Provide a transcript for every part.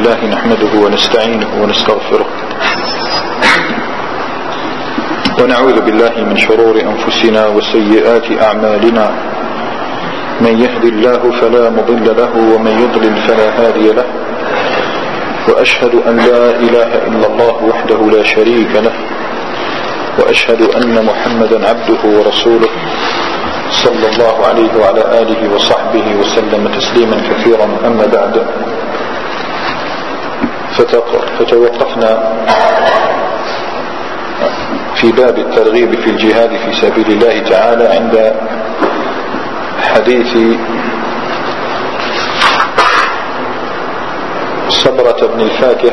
لله نحمده ونستعينه ونستغفره ونعوذ بالله من شرور أنفسنا وسيئات أعمالنا. من يهد الله فلا مضل له ومن يضلل فلا هادي له، وأشهد أن لا إله إلا الله وحده لا شريك له، وأشهد أن محمدا عبده ورسوله صلى الله عليه وعلى آله وصحبه وسلم تسليما كثيرا. أما بعد، فتوقفنا في باب الترغيب في الجهاد في سبيل الله تعالى عند حديث صبرة بن الفاكه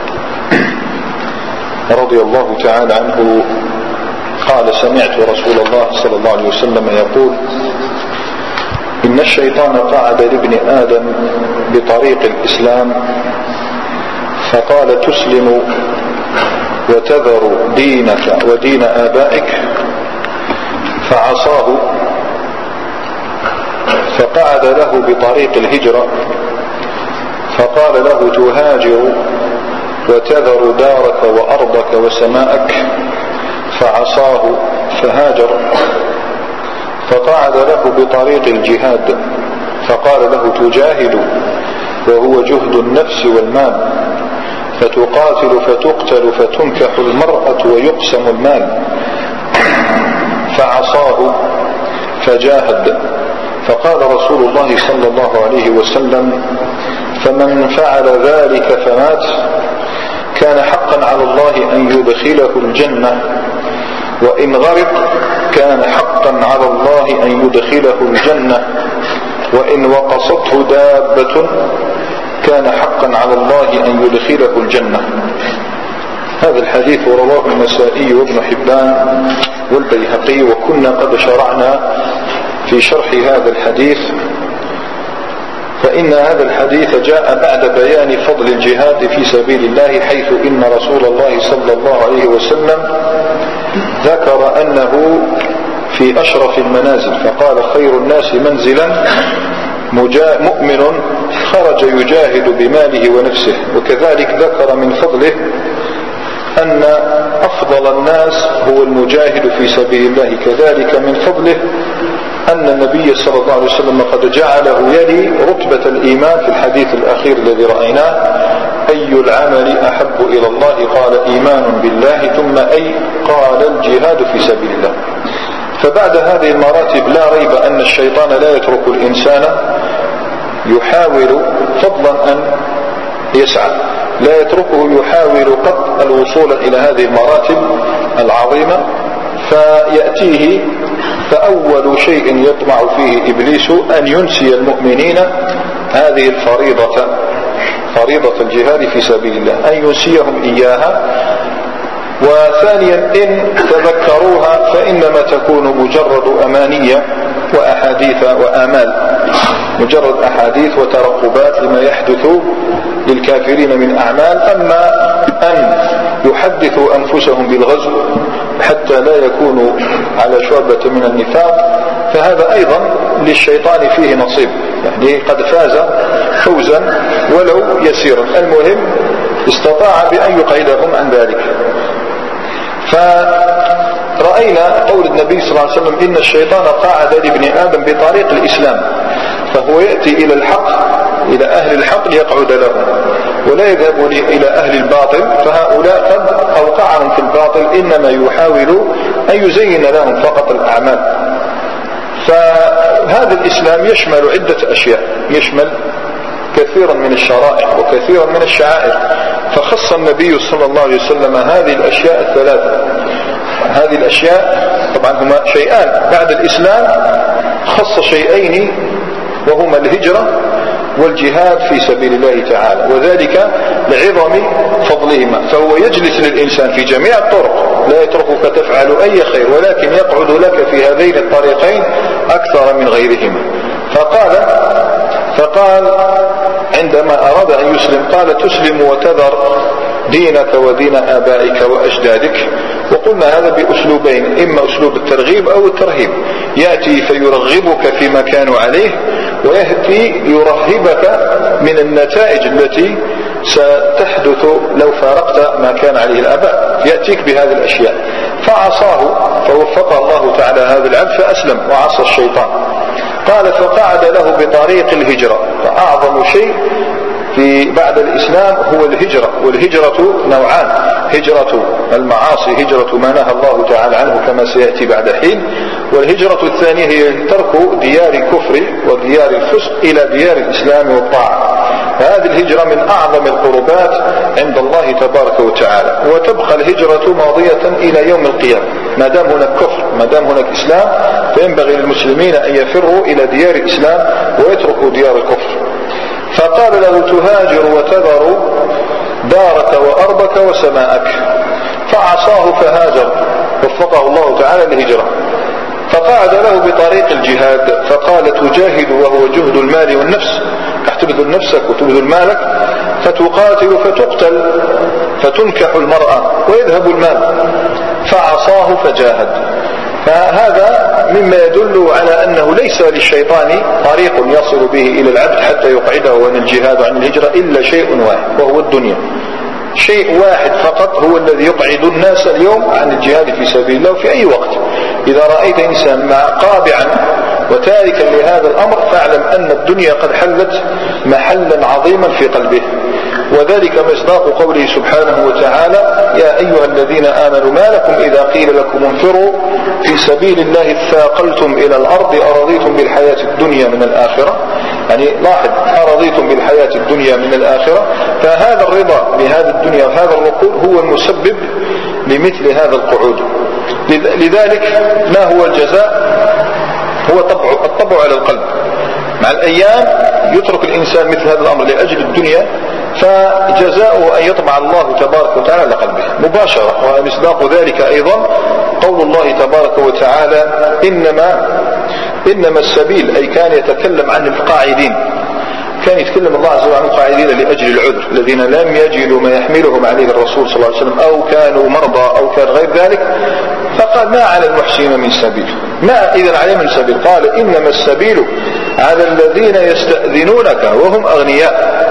رضي الله تعالى عنه قال: سمعت رسول الله صلى الله عليه وسلم يقول: إن الشيطان قعد لابن آدم بطريق الإسلام فقال: تسلم وتذر دينك ودين آبائك، فعصاه. فقعد له بطريق الهجرة فقال له: تهاجر وتذر دارك وأرضك وسماءك، فعصاه فهاجر. فقعد له بطريق الجهاد فقال له: تجاهد وهو جهد النفس والمال، فتقاتل فتقتل فتنكح المرأة ويقسم المال، فعصاه فجاهد. فقال رسول الله صلى الله عليه وسلم: فمن فعل ذلك فمات كان حقا على الله أن يدخله الجنة، وإن غرق كان حقا على الله أن يدخله الجنة، وإن وقصته دابة كان حقا على الله أن يدخله الجنة. هذا الحديث رواه النسائي وابن حبان والبيهقي، وكنا قد شرعنا في شرح هذا الحديث. فإن هذا الحديث جاء بعد بيان فضل الجهاد في سبيل الله، حيث إن رسول الله صلى الله عليه وسلم ذكر أنه في أشرف المنازل، فقال: خير الناس منزلا مؤمن خرج يجاهد بماله ونفسه. وكذلك ذكر من فضله أن أفضل الناس هو المجاهد في سبيل الله. كذلك من فضله أن النبي صلى الله عليه وسلم قد جعله يلي رتبة الإيمان في الحديث الأخير الذي رأيناه: أي العمل أحب إلى الله؟ قال: إيمان بالله، ثم أي؟ قال: الجهاد في سبيل الله. فبعد هذه المراتب لا ريب أن الشيطان لا يترك الإنسان يحاول، فضلا أن يسعى، لا يتركه يحاول قط الوصول إلى هذه المراتب العظيمة، فيأتيه فأول شيء يطمع فيه إبليس أن ينسي المؤمنين هذه الفريضة، فريضة الجهاد في سبيل الله، أن ينسيهم إياها. وثانيا إن تذكروها فإنما تكون مجرد أمانية وأحاديث وآمال، مجرد أحاديث وترقبات لما يحدث للكافرين من أعمال. أما أن يحدثوا أنفسهم بالغزو حتى لا يكونوا على شعبة من النفاق، فهذا أيضا للشيطان فيه نصيب، يعني قد فاز فوزا ولو يسيرا، المهم استطاع بأن يقعدهم عن ذلك. فرأينا قول النبي صلى الله عليه وسلم: إن الشيطان قاعد لابن آدم بطريق الإسلام، فهو يأتي إلى الحق، إلى أهل الحق ليقعد لهم، ولا يذهب إلى أهل الباطل، فهؤلاء قد أوقعهم في الباطل، إنما يحاول أن يزين لهم فقط الأعمال. فهذا الإسلام يشمل عدة أشياء، يشمل كثيرا من الشرائع وكثيرا من الشعائر، فخص النبي صلى الله عليه وسلم هذه الأشياء الثلاثة. هذه الأشياء طبعا هما شيئان بعد الإسلام، خص شيئين وهما الهجرة والجهاد في سبيل الله تعالى، وذلك لعظم فضلهما. فهو يجلس للإنسان في جميع الطرق، لا يتركك تفعل أي خير، ولكن يقعد لك في هذين الطريقين أكثر من غيرهما. فقال عندما أراد أن يسلم قال: تسلم وتذر دينك ودين آبائك وأجدادك. وقلنا هذا بأسلوبين: إما أسلوب الترغيب أو الترهيب، يأتي فيرغبك فيما كانوا عليه، ويأتي يرهبك من النتائج التي ستحدث لو فارقت ما كان عليه الآباء، يأتيك بهذه الأشياء. فعصاه فوفق الله تعالى هذا العبد فأسلم وعصى الشيطان. قال فقعد له بطريق الهجرة. فأعظم شيء في بعد الإسلام هو الهجرة، والهجرة نوعان: هجرة المعاصي، هجرة ما نهى الله تعالى عنه كما سيأتي بعد حين، والهجرة الثانية هي ترك ديار الكفر وديار الفسق إلى ديار الإسلام والطاعة. فهذه الهجرة من أعظم القربات عند الله تبارك وتعالى، وتبقى الهجرة ماضية إلى يوم القيامة. ما دام هناك كفر، ما دام هناك إسلام، فينبغي للمسلمين أن يفروا إلى ديار الإسلام ويتركوا ديار الكفر. فقال له تهاجر وتذر دارك وأرضك وسماءك. فعصاه فهاجر، وفقه الله تعالى للهجرة. فقعد له بطريق الجهاد، فقال تجاهد وهو جهد المال والنفس، تبذل نفسك وتبذل مالك، فتقاتل فتقتل، فتنكح المرأة ويذهب المال. فعصاه فجاهد. فهذا مما يدل على أنه ليس للشيطان طريق يصل به إلى العبد حتى يقعده عن الجهاد وعن الهجرة إلا شيء واحد، وهو الدنيا. شيء واحد فقط هو الذي يقعد الناس اليوم عن الجهاد في سبيل الله في أي وقت. إذا رأيت إنسان قابعا وتاركا لهذا الأمر فاعلم أن الدنيا قد حلت محلا عظيما في قلبه. وذلك مصداق قوله سبحانه وتعالى: يا أيها الذين آمنوا ما لكم إذا قيل لكم انفروا في سبيل الله اثاقلتم إلى الأرض أرضيتم بالحياة الدنيا من الآخرة. يعني لاحظ، أرضيتم بالحياة الدنيا من الآخرة. فهذا الرضا بهذا الدنيا وهذا الركود هو المسبب لمثل هذا القعود. لذلك ما هو الجزاء؟ هو الطبع على القلب. مع الأيام يترك الإنسان مثل هذا الأمر لأجل الدنيا، فجزاؤه أن يطبع الله تبارك وتعالى على قلبه مباشرة. ومصداق ذلك أيضا قول الله تبارك وتعالى: إنما السبيل، أي كان يتكلم عن القاعدين، كان يتكلم الله عز وجل عن القاعدين لأجل العذر، الذين لم يجدوا ما يحملهم عليه الرسول صلى الله عليه وسلم، أو كانوا مرضى أو كان غير ذلك. فقال: ما على المحسنين من سبيل. ما إذن عليه من سبيل؟ قال: إنما السبيل على الذين يستأذنونك وهم أغنياء.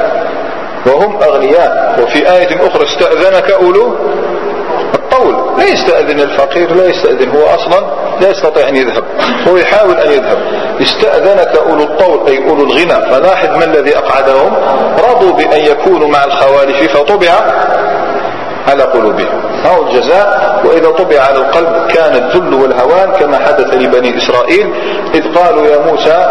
وفي آية أخرى: استأذنك أولو الطول. لا يستأذن الفقير، لا يستأذن، هو أصلا لا يستطيع أن يذهب، هو يحاول أن يذهب. استأذنك أولو الطول أي أولو الغنى. فلاحظ ما الذي أقعدهم: رضوا بأن يكونوا مع الخوالف فطبع على قلوبهم. هو الجزاء. وإذا طبع على القلب كان الذل والهوان، كما حدث لبني إسرائيل إذ قالوا يا موسى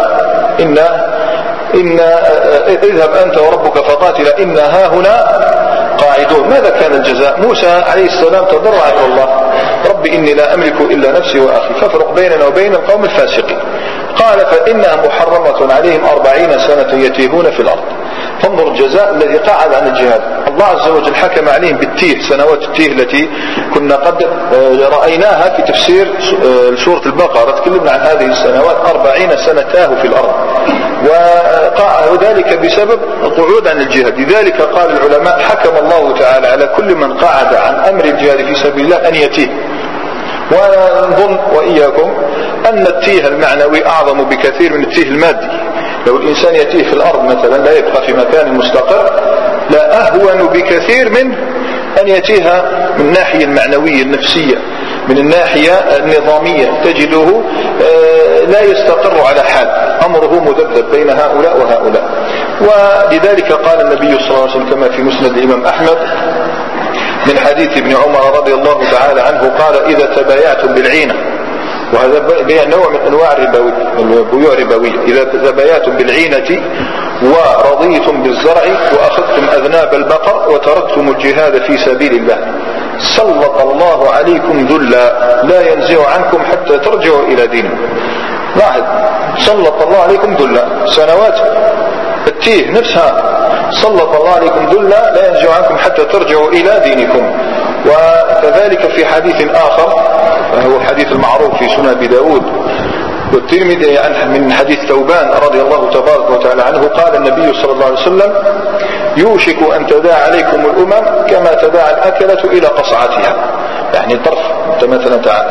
إن اذهب أنت وربك فقاتلا إنا هاهنا قاعدون. ماذا كان الجزاء؟ موسى عليه السلام تضرع إلى الله: رب إني لا أملك إلا نفسي وأخي فافرق بيننا وبين القوم الفاسقين. قال: فإنها محرمة عليهم 40 سنة يتيهون في الأرض. فانظر الجزاء الذي قعد عن الجهاد. الله عز وجل حكم عليهم بالتيه، سنوات التيه التي كنا قد رأيناها في تفسير سورة البقرة. تكلمنا عن هذه السنوات، 40 سنة تاهوا في الأرض، وذلك بسبب القعود عن الجهاد. لذلك قال العلماء: حكم الله تعالى على كل من قعد عن أمر الجهاد في سبيل الله أن يتيه. ونظن وإياكم أن التيه المعنوي أعظم بكثير من التيه المادي. لو الإنسان يتيه في الأرض مثلا لا يبقى في مكان مستقر، لا أهون بكثير من أن يتيه من الناحية المعنوية النفسية، من الناحية النظامية تجده لا يستقر على حال، أمره مذبذب بين هؤلاء وهؤلاء. ولذلك قال النبي صلى الله عليه وسلم كما في مسند الإمام أحمد من حديث ابن عمر رضي الله تعالى عنه قال: إذا تبايعتم بالعينة، وهذا نوع من أنواع البيوع الربوية، إذا تبايعتم بالعينة ورضيتم بالزرع وأخذتم أذناب البقر وتركتم الجهاد في سبيل الله سلط الله عليكم ذلا لا ينزع عنكم حتى ترجعوا إلى دينكم. لاحظ: سلط الله عليكم ذلا. سنوات التيه نفسها سلط الله عليكم ذلا لا ينزع عنكم حتى ترجعوا إلى دينكم. وكذلك في حديث آخر وهو الحديث المعروف في سنن أبي داود والترمذي من حديث ثوبان رضي الله تبارك وتعالى عنه قال النبي صلى الله عليه وسلم: يوشك أن تداعى عليكم الأمم كما تداعى الأكلة إلى قصعتها. يعني طرف، أنت مثلا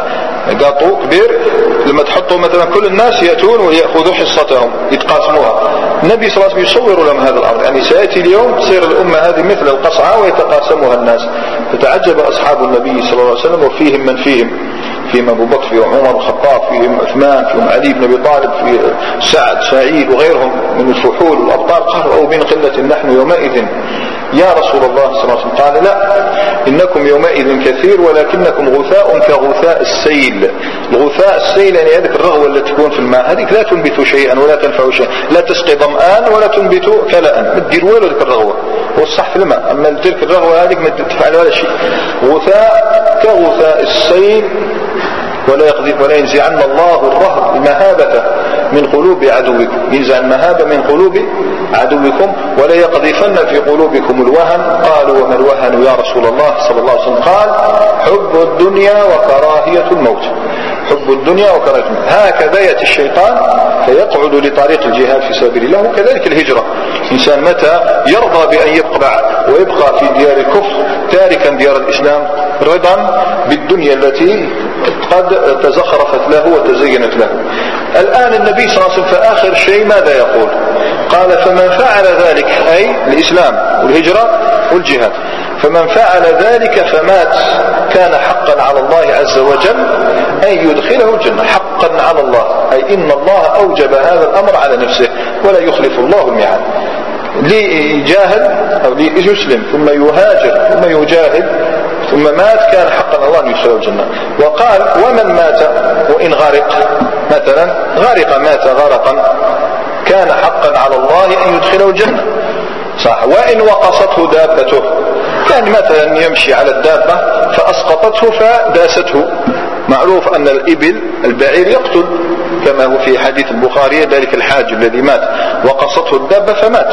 قاطو كبير لما تحطوا مثلا كل الناس يأتون ويأخذوا حصتهم يتقاسموها. النبي صلى الله عليه وسلم يصور لهم هذا الأمر، يعني سيأتي اليوم تصير الأمة هذه مثل القصعة ويتقاسمها الناس. فتعجب أصحاب النبي صلى الله عليه وسلم، وفيهم من فيهم أبو بكر، فيهم عمر الخطاب، فيهم عثمان، فيهم علي بن أبي طالب، في سعد، سعيد وغيرهم من الفحول والأبطال. قالوا أو من قلة نحن يومئذ يا رسول الله صلى الله عليه وسلم؟ قال لا، إنكم يومئذ كثير ولكنكم غثاء كغثاء السيل. الغثاء السيل يعني هذه الرغوة التي تكون في الماء، هذه لا تنبت شيئا ولا تنفع شيئا، لا تسقي ظمآن ولا تنبت كلاء، ما تدير والو ذيك الرغوة، هو الصح في الماء، أما تلك الرغوة هذه ما تفعل ولا شيء. غثاء كغثاء السيل ولا ينزعن الله الرهب المهابة من قلوب عدوكم، ينزع المهابة من قلوب عدوكم ولا يقذفن في قلوبكم الوهن. قالوا وما الوهن يا رسول الله صلى الله عليه وسلم؟ قال حب الدنيا وكراهية الموت. حب الدنيا وكراهية الموت. هكذا يأتي الشيطان فيقعد لطريق الجهاد في سبيل الله. وكذلك الهجرة، الإنسان متى يرضى بأن يبقى في ديار الكفر تاركا ديار الإسلام رضا بالدنيا التي قد تزخرفت له وتزينت له. الآن النبي صلى الله عليه وسلم في آخر شيء ماذا يقول؟ قال فمن فعل ذلك، أي الإسلام والهجرة والجهاد، فمن فعل ذلك فمات كان حقا على الله عز وجل أن يدخله الجنة. حقا على الله أي إن الله أوجب هذا الأمر على نفسه ولا يخلف الله الميعاد. ليجاهد أو ليسلم ثم يهاجر ثم يجاهد ثم مات كان حقا الله أن يدخله الجنة. وقال ومن مات وإن غرق، مثلا غرق مات غرقا كان حقا على الله أن يدخله الجنة، صح. وإن وقصته دابته، كان مثلا يمشي على الدابة فأسقطته فداسته. معروف أن البعير يقتل كما هو في حديث البخاري، ذلك الحاج الذي مات وقصته الدابة فمات،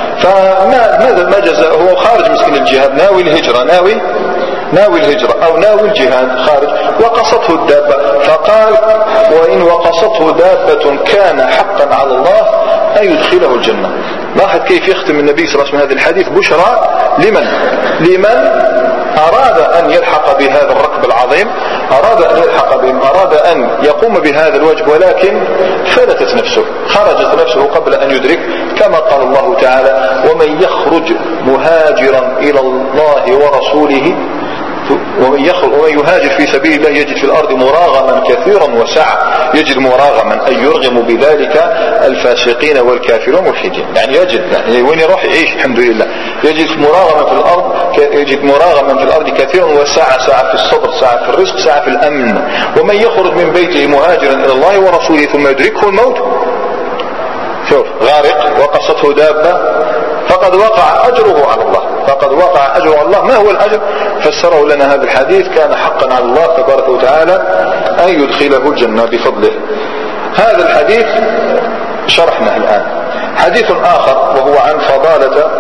فماذا ما جزاء؟ هو خارج مسكين الجهاد، ناوي الهجرة، ناوي الهجرة أو ناوي الجهاد خارج، وقصته الدابة. فقال وإن وقصته دابة كان حقا على الله أن يدخله الجنة. لاحظ كيف يختم النبي صلى الله عليه وسلم هذا الحديث بشرى لمن أراد أن يلحق بهذا الركب العظيم، أراد أن يلحق بهم، أراد أن يقوم بهذا الواجب، ولكن فلتت نفسه، خرجت نفسه قبل أن يدرك، كما قال الله تعالى ومن يخرج مهاجرا إلى الله ورسوله ومن يهاجر في سبيل الله يجد في الأرض مراغما كثيرا وسعة. يجد مراغما أي يرغم بذلك الفاسقين والكافرين والملحدين، يعني يجد يعني وين يروح يعيش الحمد لله. يجد مراغما في الأرض، يجد مراغما في الأرض كثيرا وسعة، سعة في الصبر، سعة في الرزق، سعة في الأمن. ومن يخرج من بيته مهاجرا إلى الله ورسوله ثم يدركه الموت، شوف غارق وقصته دابة، فقد وقع أجره على الله، فقد وقع أجره على الله. ما هو الأجر؟ فسره لنا هذا الحديث كان حقا على الله تبارك وتعالى أن يدخله الجنة بفضله. هذا الحديث شرحناه الآن. حديث آخر وهو عن فضالة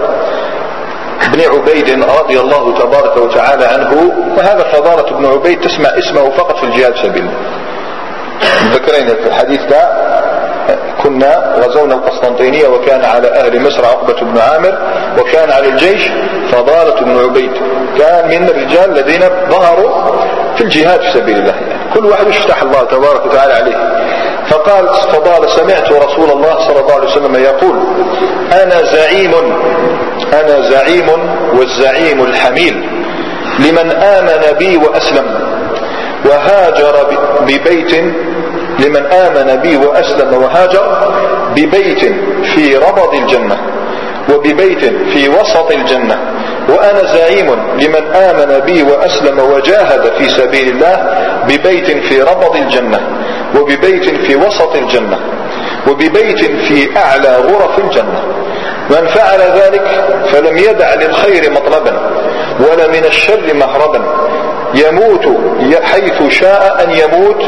بن عبيد رضي الله تبارك وتعالى عنه. وهذا فضالة بن عبيد تسمع اسمه فقط في الجهاد سبيل الله. ذكرين في الحديث ده كنا غزونا القسطنطينية وكان على أهل مصر عقبة بن عامر، وكان على الجيش فضالة بن عبيد، كان من الرجال الذين ظهروا في الجهاد في سبيل الله، كل واحد يفتح الله تبارك وتعالى عليه. فقال فضالة سمعت رسول الله صلى الله عليه وسلم يقول أنا زعيم والزعيم الحميل لمن آمن بي وأسلم وهاجر ببيت، لمن آمن بي وأسلم وهاجر ببيت في ربض الجنة وببيت في وسط الجنة. وأنا زعيم لمن آمن بي وأسلم وجاهد في سبيل الله ببيت في ربض الجنة وببيت في وسط الجنة وببيت في أعلى غرف الجنة. من فعل ذلك فلم يدع للخير مطلبا ولا من الشر مهربا، يموت حيث شاء أن يموت،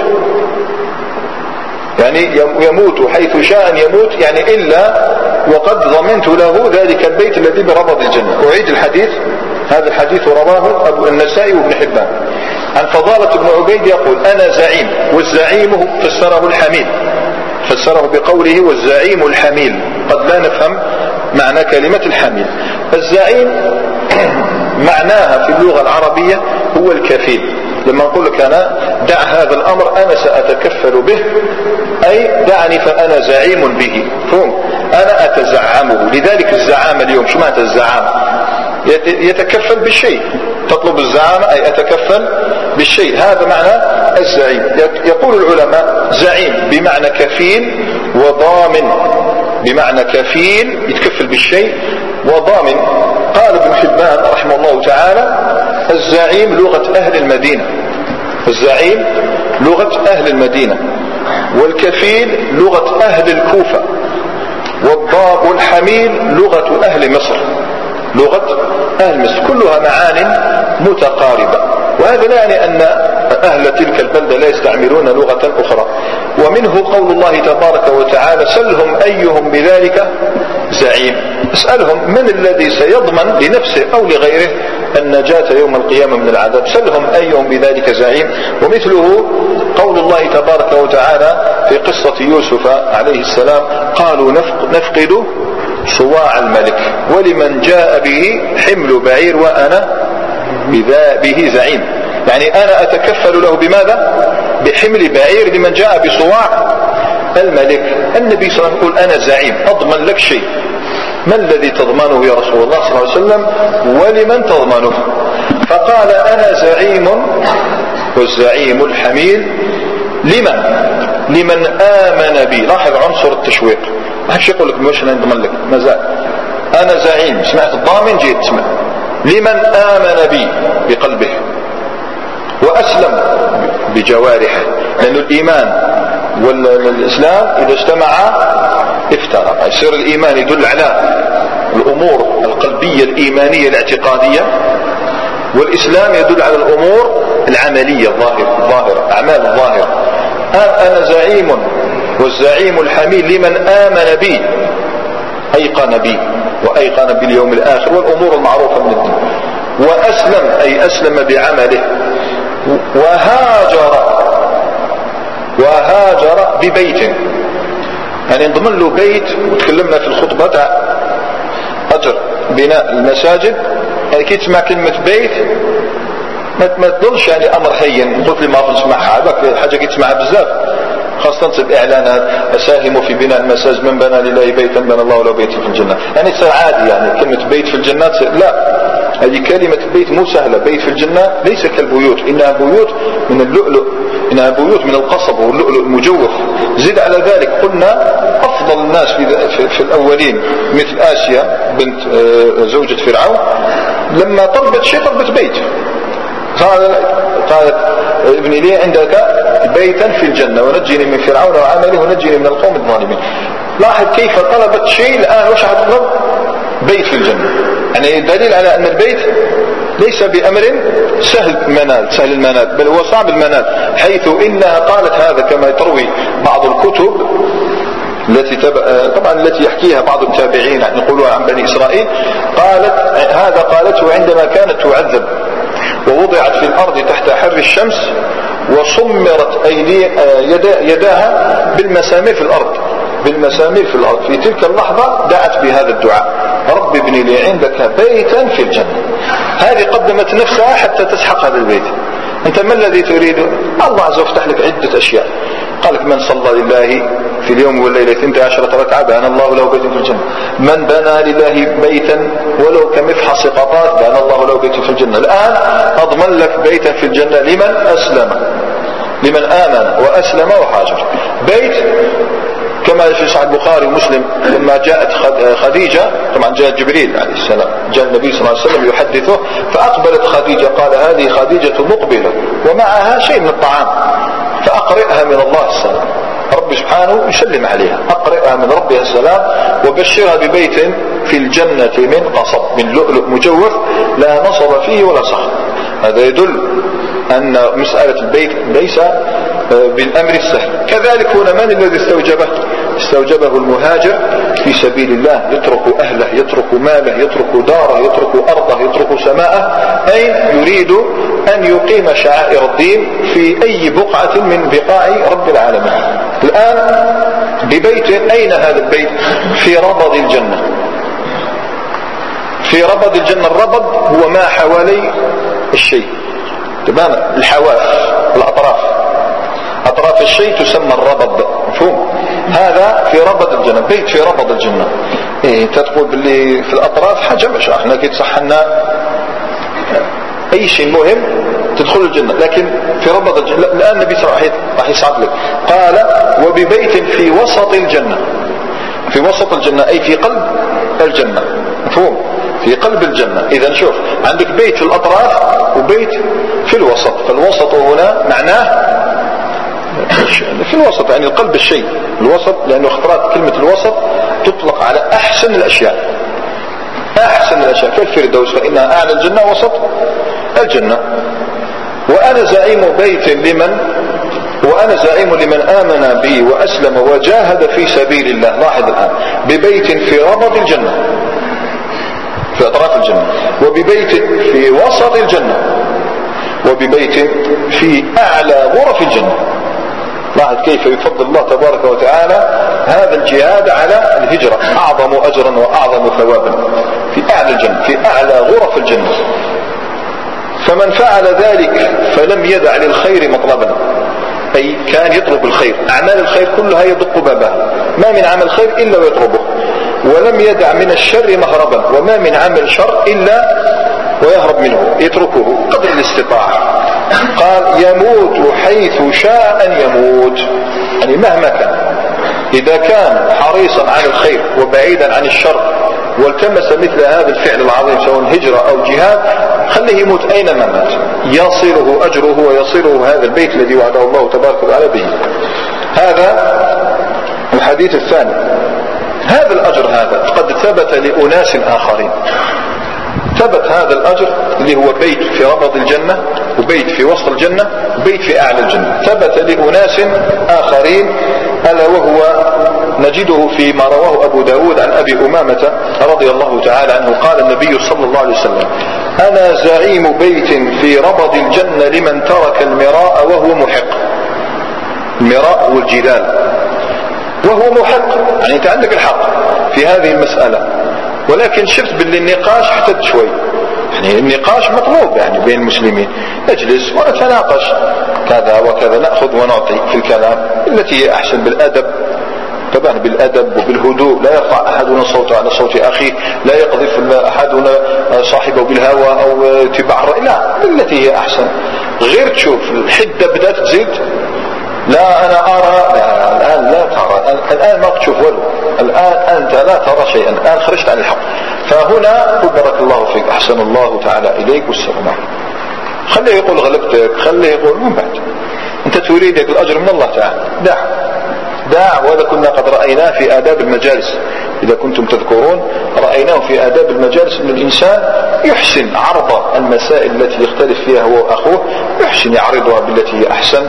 يعني يموت حيث شاء أن يموت، يعني إلا وقد ضمنت له ذلك البيت الذي بربض الجنة. أعيد الحديث، هذا الحديث رواه أبو النسائي وابن حبان عن فضالة بن عبيد يقول أنا زعيم، والزعيم فسره الحميل، فسره بقوله والزعيم الحميل. قد لا نفهم معنى كلمة الحميل. الزعيم معناها في اللغة العربية هو الكفيل، لما نقول لك أنا دع هذا الأمر أنا سأتكفل به، أي دعني فأنا زعيم به، فهم؟ أنا أتزعمه. لذلك الزعامة اليوم شو معنى الزعامة؟ يتكفل بالشيء، تطلب الزعامة أي أتكفل بالشيء، هذا معنى الزعيم. يقول العلماء زعيم بمعنى كفيل وضامن، بمعنى كفيل يتكفل بالشيء وضامن. قال ابن حبان رحمه الله تعالى الزعيم لغة أهل المدينة، الزعيم لغة أهل المدينة، والكفيل لغة أهل الكوفة، والحميل لغة أهل مصر، لغة أهل مصر، كلها معان متقاربة. وهذا لا يعني أن أهل تلك البلدة لا يستعملون لغة أخرى. ومنه قول الله تبارك وتعالى سلهم أيهم بذلك زعيم، اسألهم من الذي سيضمن لنفسه أو لغيره النجاة يوم القيامة من العذاب، سلهم أيهم بذلك زعيم. ومثله قول الله تبارك وتعالى في قصة يوسف عليه السلام قالوا نفقد صواع الملك ولمن جاء به حمل بعير وأنا به زعيم، يعني أنا أتكفل له بماذا؟ بحمل بعير لمن جاء بصواع الملك. النبي صلى الله عليه وسلم يقول أنا زعيم، أضمن لك شيء، ما الذي تضمنه يا رسول الله صلى الله عليه وسلم؟ ولمن تضمنه؟ فقال أنا زعيم، والزعيم الحميل لمن آمن بي. لاحظ عنصر التشويق، ما حدش يقول لك مش أنا نضمن لك، ما زال أنا زعيم، سمعت الضامن جيت تسمع، لمن آمن بي بقلبه وأسلم بجوارحه، لأن الإيمان والإسلام إذا اجتمعا افترقا. يصير الإيمان يدل على الأمور القلبية الإيمانية الاعتقادية، والإسلام يدل على الأمور العملية الظاهرة، أعمال الظاهرة. أنا زعيم والزعيم الحميل لمن آمن بي، أيقن بي وأيقن باليوم الآخر والأمور المعروفة من الدين، وأسلم أي أسلم بعمله، وهاجر ببيت، يعني انضمن له بيت. وتكلمنا في الخطبة تاع أجر بناء المساجد، يعني كي تسمع كلمة بيت ما تظنش يعني أمر هين، قلت لي ما نسمعها هذاك حاجة كي تسمعها بزاف، خاصة بإعلانات أساهم في بناء المساجد، من بنى لله بيتا بنى الله له بيتا في الجنة، يعني تصير عادي، يعني كلمة بيت في الجنة لا، هذه كلمة بيت مو سهلة. بيت في الجنة ليس كالبيوت، إنها بيوت من اللؤلؤ، إنها بيوت من القصب واللؤلؤ المجوف. زد على ذلك قلنا أفضل الناس في الأولين مثل آسيا بنت زوجة فرعون، لما طلبت شيء طلبت بيت، قالت ابني لي عندك بيتا في الجنة ونجني من فرعون وعمله ونجني من القوم الظالمين. لاحظ كيف طلبت شيء، الآن وش هتطلب؟ بيت في الجنة، يعني دليل على أن البيت ليس بأمر سهل المنال، بل هو صعب المنال، حيث إنها قالت هذا كما تروي بعض الكتب طبعا التي يحكيها بعض التابعين، يعني يقولوها عن بني إسرائيل، قالته عندما كانت تعذب ووضعت في الأرض تحت حر الشمس وصمرت يداها بالمسامير في الأرض، في تلك اللحظة دعت بهذا الدعاء: رب ابني لي عندك بيتا في الجنة. هذه قدمت نفسها حتى تسحق هذا البيت. أنت ما الذي تريد؟ الله عز وجل يفتح لك عدة أشياء، قال لك من صلى لله في اليوم والليلة 12 ركعة بنى الله له بيتا في الجنة، من بنى لله بيتا ولو كمفحص قطات بنى الله له بيتا في الجنة. الآن أضمن لك بيتا في الجنة لمن آمن وأسلم وهاجر. بيت كما في صحيح البخاري ومسلم لما جاءت خديجة، طبعا جاء جبريل عليه السلام، جاء النبي صلى الله عليه وسلم يحدثه، فأقبلت خديجة، قال هذه خديجة مقبلة ومعها شيء من الطعام، فأقرئها من الله السلام، رب سبحانه يسلم عليها، أقرئها من ربها السلام وبشرها ببيت في الجنة من قصب، من لؤلؤ مجوف لا نصب فيه ولا صخر. هذا يدل أن مسألة البيت ليس بالأمر السهل. كذلك هنا من الذي استوجبه المهاجر في سبيل الله، يترك أهله، يترك ماله، يترك داره، يترك أرضه، يترك سماءه، أي يريد أن يقيم شعائر الدين في أي بقعة من بقاع رب العالمين. الآن ببيت، أين هذا البيت؟ في ربض الجنة. في ربض الجنة، الربض هو ما حوالي الشيء، تبان الحواف الأطراف، أطراف الشيء تسمى الربض، مفهوم؟ هذا في ربض الجنة، بيت في ربض الجنة. انت تقول باللي في الأطراف حاجة مش احنا كي تصح لنا أي شيء مهم تدخل الجنة، لكن في ربض الجنة. الآن النبي صلى الله عليه وسلم راح يصعد لك، قال وببيت في وسط الجنة. في وسط الجنة أي في قلب الجنة، مفهوم؟ في قلب الجنة. إذا شوف، عندك بيت في الأطراف وبيت في الوسط، فالوسط هنا معناه في الوسط يعني قلب الشيء، الوسط، لأنه اخترت كلمة الوسط تطلق على أحسن الأشياء، أحسن الأشياء كالفردوس فإنها أعلى الجنة وسط الجنة. وأنا زعيم بيت لمن آمن بي وأسلم وجاهد في سبيل الله. لاحظ الآن، ببيت في ربض الجنة في أطراف الجنة، وببيت في وسط الجنة، وببيت في أعلى غرف الجنة. لاحظ كيف يفضل الله تبارك وتعالى هذا الجهاد على الهجرة، أعظم أجرا وأعظم ثوابا في أعلى الجنة، في أعلى غرف الجنة. فمن فعل ذلك فلم يدع للخير مطلبا، أي كان يطلب الخير، أعمال الخير كلها يدق بابها، ما من عمل خير إلا ويطلبه، ولم يدع من الشر مهربا، وما من عمل شر إلا ويهرب منه، يتركه قدر الاستطاعة. قال يموت حيث شاء أن يموت، يعني مهما كان، إذا كان حريصا على الخير وبعيدا عن الشر والتمس مثل هذا الفعل العظيم سواء هجرة أو جهاد، خليه يموت أينما مات، يصله أجره ويصله هذا البيت الذي وعده الله تبارك وتعالى به. هذا الحديث الثاني. هذا الأجر هذا قد ثبت لأناس آخرين، ثبت هذا الأجر اللي هو بيت في ربض الجنة وبيت في وسط الجنة وبيت في أعلى الجنة، ثبت لأناس آخرين، ألا وهو نجده فيما رواه أبو داود عن أبي أمامة رضي الله تعالى عنه قال النبي صلى الله عليه وسلم أنا زعيم بيت في ربض الجنة لمن ترك المراء وهو محق. المراء والجدال وهو محق، يعني أنت عندك الحق في هذه المسألة، ولكن شفت باللي النقاش احتد شوي، يعني النقاش مطلوب يعني بين المسلمين، نجلس ونتناقش كذا وكذا، نأخذ ونعطي في الكلام التي هي أحسن بالأدب، طبعا بالأدب وبالهدوء، لا يرفع أحدنا صوته على صوت أخيه، لا يقذف أحدنا صاحبه بالهوى أو اتباع الرأي، لا، التي هي أحسن. غير تشوف الحدة بدأت تزيد، لا أنا أرى، لا الآن لا ترى، الآن ما تشوف ولو، الآن أنت لا ترى شيئا، الآن خرجت عن الحق. فهنا قل بارك الله فيك، أحسن الله تعالى إليك والسلام عليكم. خليه يقول غلبتك، خليه يقول من بعد، أنت تريدك الأجر من الله تعالى، دع. وهذا كنا قد رأيناه في آداب المجالس، إذا كنتم تذكرون رأيناه في آداب المجالس أن الإنسان يحسن عرض المسائل التي يختلف فيها هو وأخوه، يحسن يعرضها بالتي هي أحسن،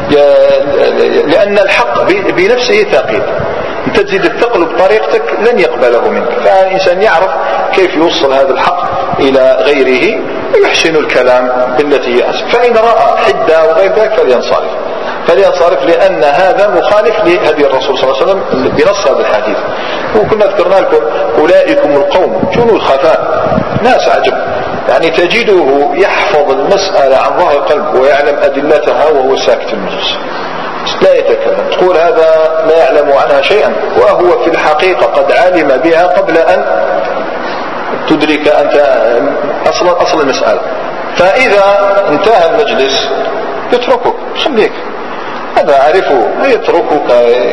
لأن الحق بنفسه ثقيل، أنت تزيد الثقل بطريقتك لن يقبله منك، فالإنسان يعرف كيف يوصل هذا الحق إلى غيره ويحسن الكلام بالتي هي أحسن. فإن رأى حدة وغير ذلك فلينصرف، لأن هذا مخالف لهدي الرسول صلى الله عليه وسلم بنص هذا الحديث. وكنا ذكرنا لكم أولئكم القوم جنوا الخفاء، ناس عجب، يعني تجده يحفظ المسألة عن ظهر قلب ويعلم أدلتها وهو ساكت المجلس، لا يتكلم، تقول هذا لا يعلم عنها شيئا وهو في الحقيقة قد علم بها قبل أن تدرك أنت أصل المسألة. فإذا انتهى المجلس يتركك، خليك، هذا عرفه، يتركك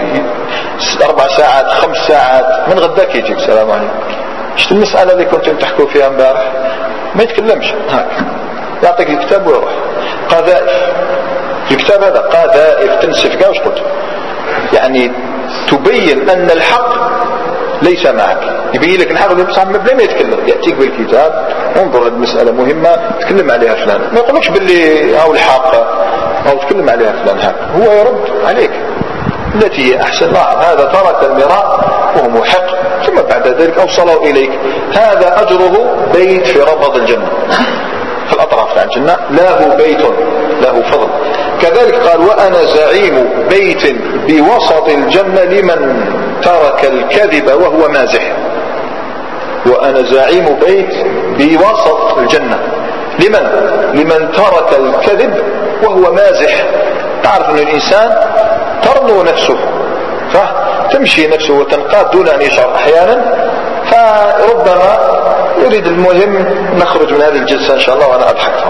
4 ساعات 5 ساعات، من غداك يجيك السلام عليكم، شفت المسألة اللي كنتم تحكوا فيها امبارح، ما يتكلمش، هاك يعطيك الكتاب ويروح. قذائف في الكتاب هذا، قذائف تنسف كاع، وش قلت؟ يعني تبين أن الحق ليس معك، يبين لك الحق بلا ما يتكلم، يأتيك بالكتاب، انظر هذه المسألة مهمة تكلم عليها فلان، ما يقولكش باللي هاو الحق أو تكلم عليها فلان، هاك هو يرد عليك التي هي أحسن. لاحظ هذا ترك المراء وهو محق، ثم بعد ذلك أوصله إليك، هذا أجره بيت في ربض الجنة، في الأطراف عن الجنة، له بيت له فضل. كذلك قال وأنا زعيم بيت بوسط الجنة لمن ترك الكذب وهو مازح. وأنا زعيم بيت بوسط الجنة، لمن ترك الكذب وهو مازح. تعرف أن الإنسان ترنو نفسه، فتمشي نفسه وتنقاد دون أن يشعر أحيانا، فربما يريد المهم نخرج من هذه الجلسة إن شاء الله وأنا أضحكهم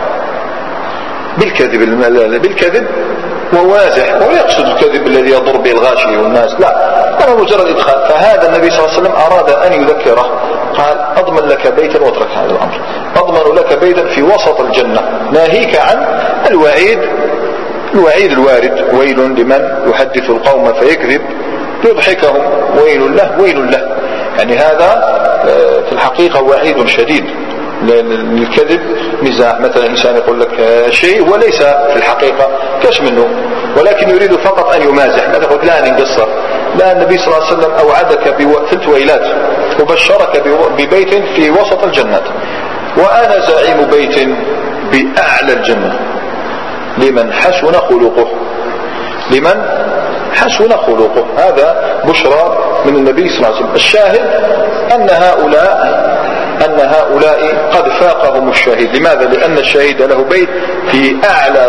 بالكذب وهو مازح، ولا يقصد الكذب الذي يضر به الغاشي والناس، لا، أنا مجرد إدخال. فهذا النبي صلى الله عليه وسلم أراد أن يذكره، قال أضمن لك بيتا واترك هذا الأمر، أضمن لك بيتا في وسط الجنة، ناهيك عن الوعيد الوارد، ويل لمن يحدث القوم فيكذب يضحكهم، ويل له. يعني هذا في الحقيقة وعيد شديد للكذب. مزاح مثلا، إنسان يقول لك شيء وليس في الحقيقة كاش منه، ولكن يريد فقط أن يمازح. مثلا يقول لا نقصر، لا، النبي صلى الله عليه وسلم أوعدك بثلث ويلات وبشرك ببيت في وسط الجنة، وأنا زعيم بيت بأعلى الجنة لمن حسن خلقه. هذا بشرى من النبي صلى الله عليه وسلم. الشاهد أن هؤلاء قد فاقهم الشهيد. لماذا؟ لأن الشهيد له بيت في أعلى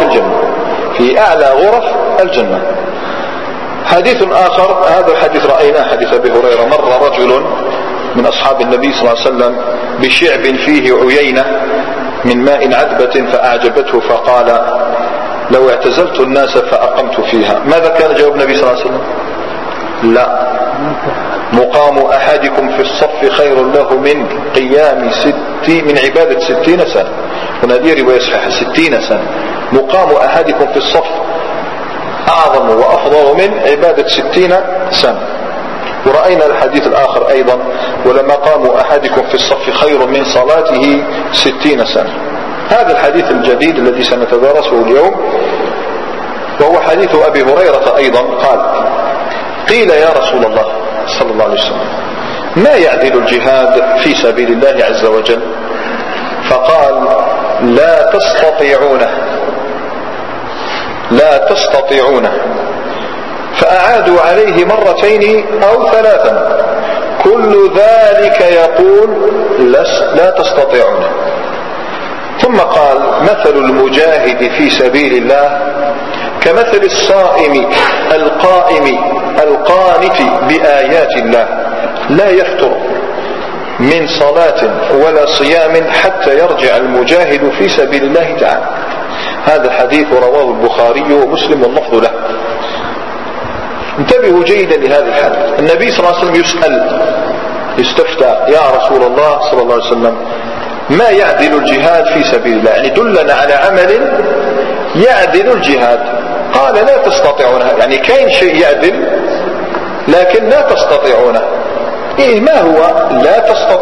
غرف الجنة. حديث آخر، هذا الحديث رأيناه، حديث أبي هريرة. مر رجل من أصحاب النبي صلى الله عليه وسلم بشعب فيه عيينة من ماء عذبة فأعجبته، فقال لو اعتزلت الناس فأقمت فيها. ماذا كان جواب النبي صلى الله عليه وسلم؟ لا، مقام أحدكم في الصف خير له من قيام من عبادة 60 سنة. هنا دي رواية صحيحة، 60 سنة. مقام أحدكم في الصف أعظم وأفضل من عبادة 60 سنة. ورأينا الحديث الآخر أيضا، ولما قام أحدكم في الصف خير من صلاته 60 سنة. هذا الحديث الجديد الذي سنتدارسه اليوم وهو حديث أبي هريرة أيضا، قال قيل يا رسول الله صلى الله عليه وسلم ما يعدل الجهاد في سبيل الله عز وجل؟ فقال لا تستطيعونه. فأعادوا عليه مرتين أو ثلاثا، كل ذلك يقول لا تستطيعونه. ثم قال مثل المجاهد في سبيل الله كمثل الصائم القائم القانت بآيات الله لا يفتر من صلاة ولا صيام حتى يرجع المجاهد في سبيل الله تعالى. هذا الحديث رواه البخاري ومسلم واللفظ له. انتبهوا جيدا لهذا الحديث. النبي صلى الله عليه وسلم يستفتى يا رسول الله صلى الله عليه وسلم ما يعدل الجهاد في سبيل الله؟ يعني دلنا على عمل يعدل الجهاد. قال لا تستطيعونه، يعني كاين شيء يعدل لكن لا تستطيعونه. ما هو لا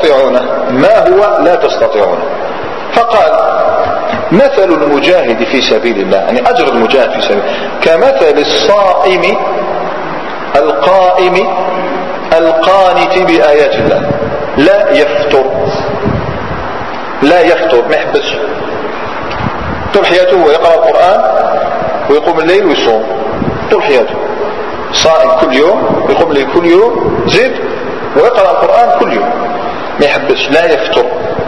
تستطيعونه؟ فقال مثل المجاهد في سبيل الله، يعني أجر المجاهد في سبيل الله كمثل الصائم القائم القانت بآيات الله لا يفتر، ما يحبسش طول حياته، ويقرأ القرآن ويقوم الليل ويصوم طول حياته، صائم كل يوم، يقوم الليل كل يوم، زيد ويقرأ القرآن كل يوم، ما يحبسش، لا يفتر.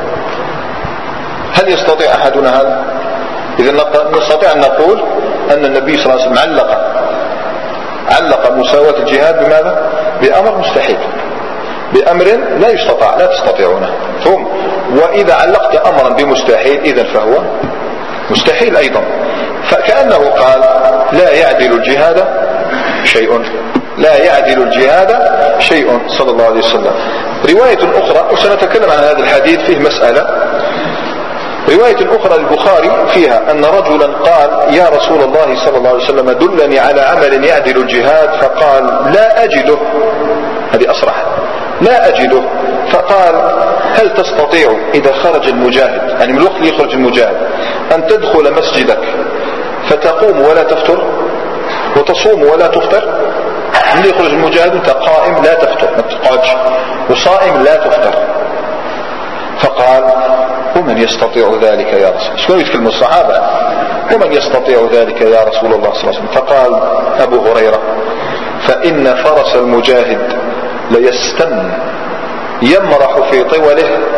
هل يستطيع أحدنا هذا؟ إذا نستطيع أن نقول أن النبي صلى الله عليه وسلم علق مساواة الجهاد بماذا؟ بأمر مستحيل، بأمر لا يستطاع، لا تستطيعونه. ثم وإذا علقت أمرا بمستحيل إذن فهو مستحيل أيضا. فكأنه قال لا يعدل الجهاد شيء صلى الله عليه وسلم. رواية أخرى، وسنتكلم عن هذا الحديث فيه مسألة. رواية أخرى البخاري فيها أن رجلا قال يا رسول الله صلى الله عليه وسلم دلني على عمل يعدل الجهاد، فقال لا أجده. هذه أصرح، لا أجده. فقال هل تستطيع إذا خرج المجاهد، يعني من الوقت اللي يخرج المجاهد، أن تدخل مسجدك فتقوم ولا تفطر وتصوم ولا تفطر؟ اللي يخرج المجاهد أنت قائم لا تفطر، ما تقعدش، وصائم لا تفطر. فقال ومن يستطيع ذلك يا رسول؟ شكون يتكلم الصحابة؟ ومن يستطيع ذلك يا رسول الله صلى الله عليه وسلم؟ فقال أبو هريرة فإن فرس المجاهد ليستن يمرح في طوله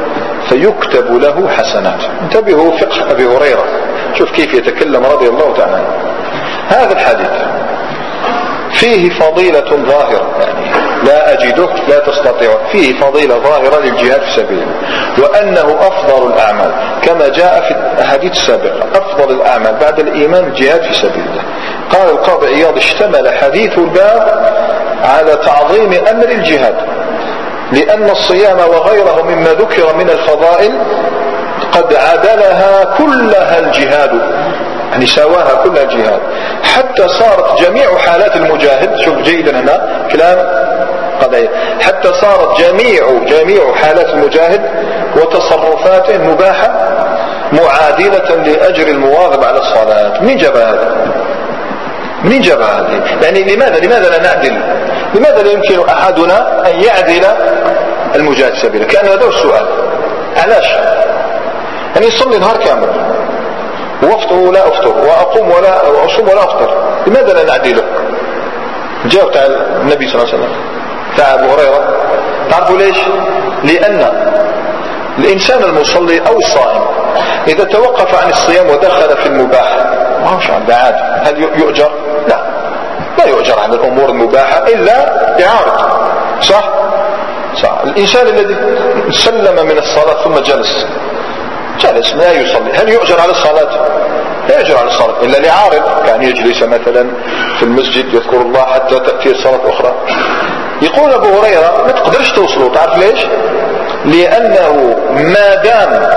فيكتب له حسنات. انتبهوا فقه أبي هريرة، شوف كيف يتكلم رضي الله تعالى عنه. هذا الحديث فيه فضيلة ظاهرة، يعني لا أجده لا تستطيع، فيه فضيلة ظاهرة للجهاد في سبيل الله، وأنه أفضل الأعمال كما جاء في الأحاديث السابقة، أفضل الأعمال بعد الإيمان الجهاد في سبيل الله. قال القاضي عياض: اشتمل حديث الباب على تعظيم أمر الجهاد، لأن الصيام وغيره مما ذكر من الفضائل قد عدلها كلها الجهاد، يعني سواها كلها الجهاد، حتى صارت جميع حالات المجاهد، شوف جيدا هنا كلام قضية، حتى صارت جميع حالات المجاهد وتصرفاته المباحة معادلة لأجر المواظب على الصلاة. من جاب هذا؟ منين جاب هذه؟ يعني لماذا لا نعدل؟ لماذا لا يمكن أحدنا أن يعدل المجاهد سبيله؟ كان هذا السؤال. علاش؟ يعني يصلي نهار كامل وافطر ولا افطر، واقوم ولا اصوم ولا افطر، لماذا لا نعدله؟ جاوب تاع النبي صلى الله عليه وسلم تاع ابو هريره، تعرفوا ليش؟ لان الانسان المصلي او الصائم اذا توقف عن الصيام ودخل في المباح ما هوش عنده عاد، هل يؤجر؟ لا يؤجر عن الامور المباحه الا بعارض. صح. الانسان الذي سلم من الصلاه ثم جلس لا يصلي، هل يؤجر على الصلاة؟ لا يؤجر على الصلاة إلا لعارض، كان يجلس مثلا في المسجد يذكر الله حتى تأتي الصلاة أخرى. يقول أبو هريرة ما تقدرش توصله، تعرف ليش؟ لأنه ما دام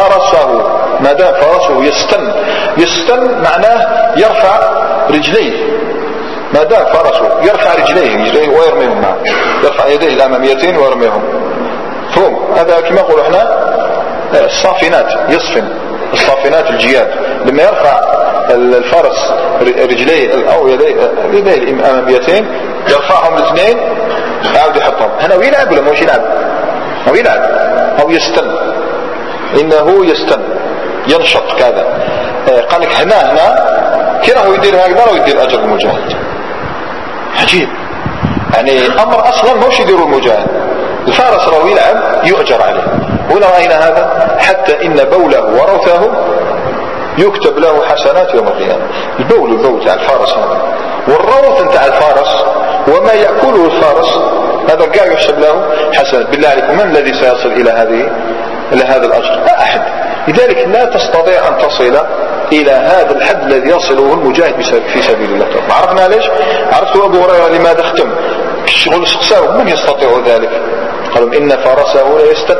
فرسه يستن معناه يرفع رجليه، ما دام فرسه يرفع رجليه ويرميهم معه، يرفع يديه الأماميتين ويرميهم. فهم هذا كما نقول احنا الصافنات، يصفن الصافنات الجياد، لما يرفع الفرس رجليه او يديه الاماميتين يرفعهم الاثنين يعاود يحطهم. هنا ويلعب ولا مش يلعب؟ او يلعب او يستن، انه يستن ينشط كذا. قال لك هنا كي راهو يدير هكذا راهو يدير اجر المجاهد. عجيب، يعني امر اصلا ماهوش يديروا المجاهد، الفارس راهو يلعب يؤجر عليه. هنا رأينا هذا، حتى إن بوله وروثه يكتب له حسنات يوم القيامة. البول تاع الفارس هذا، والروث تاع الفارس وما يأكله الفارس هذا قاعد يحسب له حسنات. بالله عليكم من الذي سيصل إلى هذا الأجر؟ لا أحد. لذلك لا تستطيع أن تصل إلى هذا الحد الذي يصله المجاهد في سبيل الله. عرفنا ليش؟ عرفت أبو هريرة لماذا اختم؟ الشغل سقساه من يستطيع ذلك؟ قالوا إن فرسه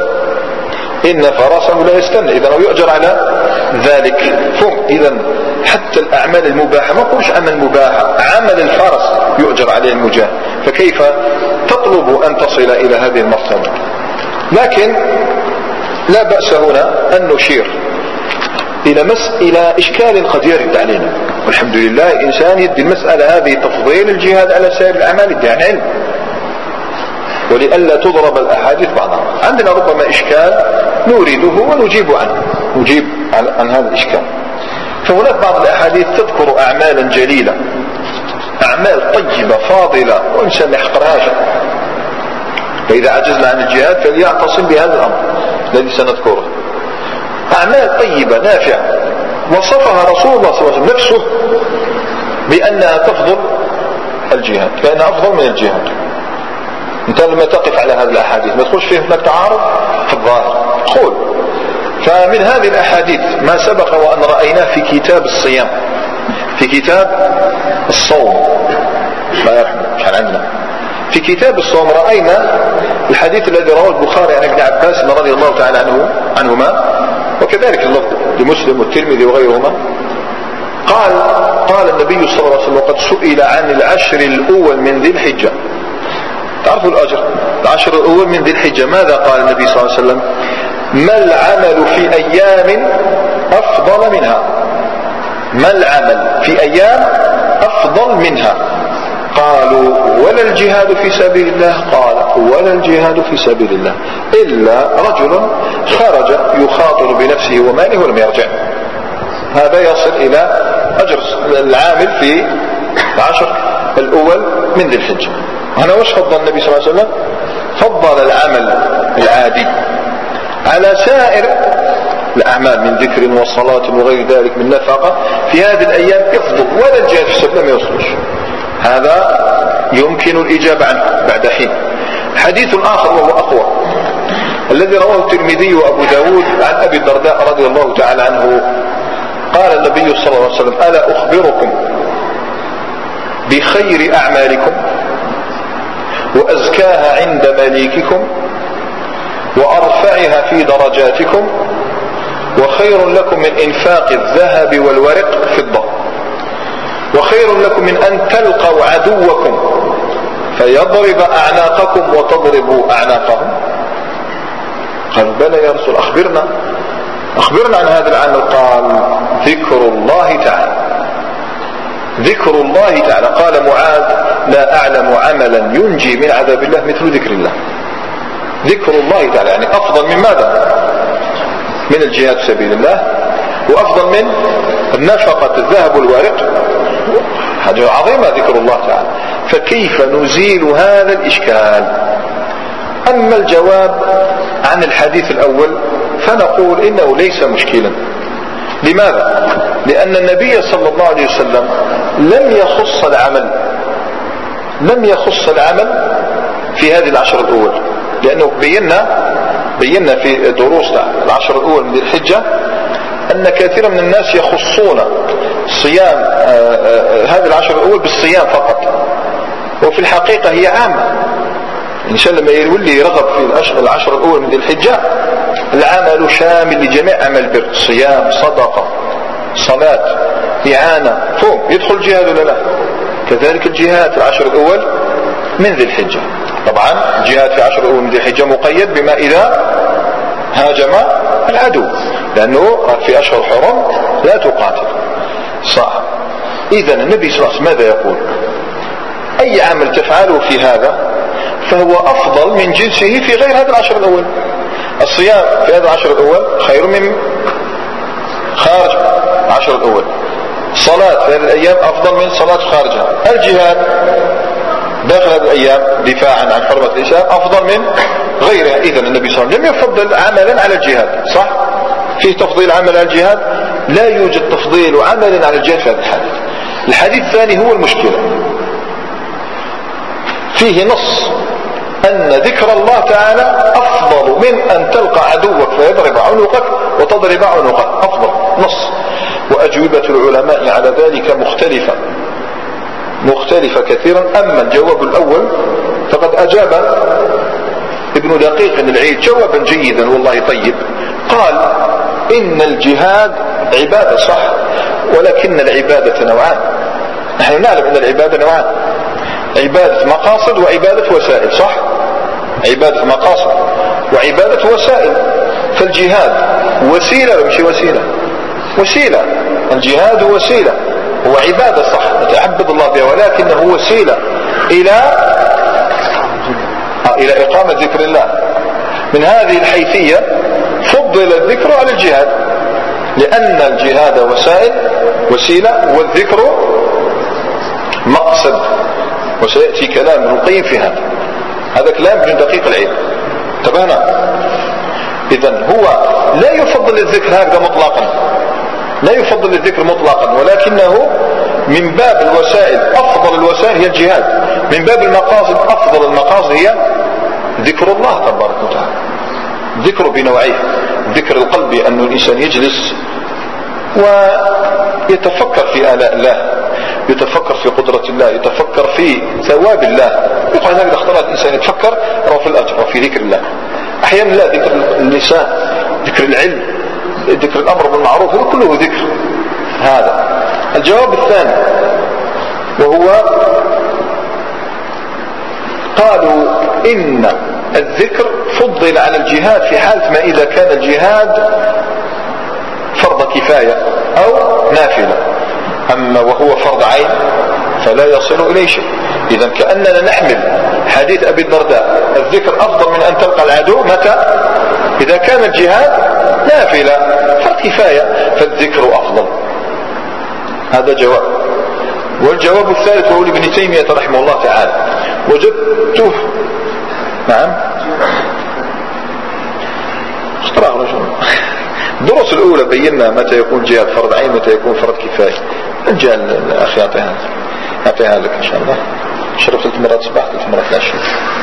لا يستن، إذا يؤجر على ذلك. إذا حتى الأعمال المباحة ما نقولش عمل مباحة، عمل الفرس يؤجر عليه المجاهد، فكيف تطلب أن تصل إلى هذه المرتبة؟ لكن لا بأس هنا أن نشير إلى إشكال قد يرد علينا، والحمد لله الإنسان يدي المسألة هذه تفضيل الجهاد على سائر الأعمال يدي عن علم، ولئلا تضرب الأحاديث بعضها. عندنا ربما إشكال نريده ونجيب عنه، نجيب عن هذا الإشكال. فهناك بعض الأحاديث تذكر أعمالا جليلة، أعمال طيبة فاضلة وإنسان ما يحقرهاش، فإذا عجزنا عن الجهاد فليعتصم بهذا الأمر الذي سنذكره. أعمال طيبة نافعة وصفها رسول الله صلى الله عليه وسلم نفسه بأنها تفضل الجهاد، بأنها أفضل من الجهاد. انت لما تقف على هذه الأحاديث ما تقولش فيه هناك تعارض في الظاهر، تقول. فمن هذه الأحاديث ما سبق وأن رأيناه في كتاب الصيام، في كتاب الصوم، لا يرحمه كان عندنا في كتاب الصوم رأينا الحديث الذي رواه البخاري عن ابن عباس رضي الله تعالى عنهما، وكذلك اللفظ لمسلم والترمذي وغيرهما. قال النبي صلى الله عليه وسلم: وقد سئل عن العشر الأول من ذي الحجة. تعرفوا الأجر العشر الأول من ذي الحجة، ماذا قال النبي صلى الله عليه وسلم؟ ما العمل في أيام أفضل منها؟ ما العمل في أيام أفضل منها؟ قالوا: ولا الجهاد في سبيل الله؟ قال: ولا الجهاد في سبيل الله إلا رجل خرج يخاطر بنفسه وماله ولم يرجع. هذا يصل إلى أجر العامل في العشر الأول من ذي الحجة. هنا وش فضل النبي صلى الله عليه وسلم؟ فضل العمل العادي على سائر الأعمال من ذكر وصلاة وغير ذلك من نفقة في هذه الأيام يفضل، ولا الجهاد في سبيل الله ما يوصلش. هذا يمكن الإجابة عنه بعد حين. حديث آخر وهو أقوى الذي رواه الترمذي وأبو داود عن أبي الدرداء رضي الله تعالى عنه قال النبي صلى الله عليه وسلم: ألا أخبركم بخير أعمالكم وأزكاها عند مليككم وأرفعها في درجاتكم وخير لكم من إنفاق الذهب والورق فضة وخير لكم من أن تلقوا عدوكم فيضرب أعناقكم وتضربوا أعناقهم؟ قالوا: بلى يا رسول، أخبرنا عن هذا العمل. قال: ذكر الله تعالى. ذكر الله تعالى. قال معاذ: لا أعلم عملا ينجي من عذاب الله مثل ذكر الله. ذكر الله تعالى يعني أفضل من ماذا؟ من الجهاد في سبيل الله، وأفضل من النفقة الذهب والورق. حاجة عظيمة ذكر الله تعالى. فكيف نزيل هذا الإشكال؟ أما الجواب عن الحديث الأول فنقول إنه ليس مشكلا. لماذا؟ لأن النبي صلى الله عليه وسلم لم يخص العمل في هذه العشر الأول، لأنه بينا في دروس العشر الأول من ذي الحجة أن كثيرا من الناس يخصون صيام هذه العشر الأول بالصيام فقط، وفي الحقيقة هي عامة. الإنسان لما يولي يرغب في العشر الأول من ذي الحجة العمل شامل لجميع أعمال البر، صيام، صدقة، صلاة، إعانة، فهم يدخل الجهاد ولا لا؟ كذلك الجهاد في العشر الأول من ذي الحجة. طبعا الجهاد في العشر الأول من ذي الحجة مقيد بما إذا هاجم العدو، لأنه في أشهر حرم لا تقاتل. صح. إذا النبي صلى الله عليه وسلم ماذا يقول؟ أي عمل تفعله في هذا فهو أفضل من جنسه في غير هذا العشر الأول. الصيام في هذا العشر الأول خير من خارج العشر الأول. صلاة في هذه الأيام أفضل من صلاة خارجها. الجهاد داخل هذه الأيام دفاعا عن حرمة الإسلام أفضل من غيرها. إذا النبي صلى الله عليه وسلم لم يفضل عملا على الجهاد. صح؟ فيه تفضيل عمل على الجهاد؟ لا يوجد تفضيل عمل على الجهاد في هذا الحديث. الحديث الثاني هو المشكلة، فيه نص أن ذكر الله تعالى أفضل من أن تلقى عدوك فيضرب عنقك وتضرب عنقه. أفضل نص. وأجوبة العلماء على ذلك مختلفة كثيرا. أما الجواب الأول فقد أجاب ابن دقيق العيد جوابا جيدا والله طيب. قال: إن الجهاد عبادة صح، ولكن العبادة نوعان. نحن نعلم أن العبادة نوعان: عبادة مقاصد وعبادة وسائل. صح؟ عبادة مقاصد وعبادة وسائل. فالجهاد وسيلة ومش وسيلة. الجهاد وسيلة، هو عبادة صح نتعبد الله بها، ولكنه وسيلة إلى إقامة ذكر الله. من هذه الحيثية فضل الذكر على الجهاد، لأن الجهاد وسيلة والذكر مقصد. وسيأتي كلام ابن القيم في هذا كلام ابن دقيق العيد. انتبهنا؟ إذن هو لا يفضل الذكر هكذا مطلقا، لا يفضل الذكر مطلقا، ولكنه من باب الوسائل أفضل الوسائل هي الجهاد، من باب المقاصد أفضل المقاصد هي ذكر الله تبارك وتعالى. ذكر بنوعيه: ذكر القلب أن الإنسان يجلس ويتفكر في آلاء الله، يتفكر في قدرة الله، يتفكر في ثواب الله. يقول هذا إذا اختار الإنسان يتفكر أو في الأجر أو في ذكر الله. أحيانا لا، ذكر اللسان، ذكر العلم، ذكر الأمر بالمعروف، هذا كله ذكر. هذا الجواب الثاني، وهو قالوا إن الذكر فضل على الجهاد في حالة ما إذا كان الجهاد فرض كفاية أو نافلة، أما وهو فرض عين فلا يصل إليه شيء. إذن كأننا نحمل حديث أبي الدرداء: الذكر أفضل من أن تلقى العدو متى؟ إذا كان الجهاد نافلة فرض كفاية، فالذكر أفضل. هذا جواب. والجواب الثالث وهو لابن تيمية رحمه الله تعالى وجدته. نعم. اختراع رجل. الدروس الأولى بينا متى يكون جهاد فرض عين متى يكون فرض كفاية. رجال الأخ يعطيها لك إن شاء الله. شرب 3 مرات صباح 3 مرات العشاء.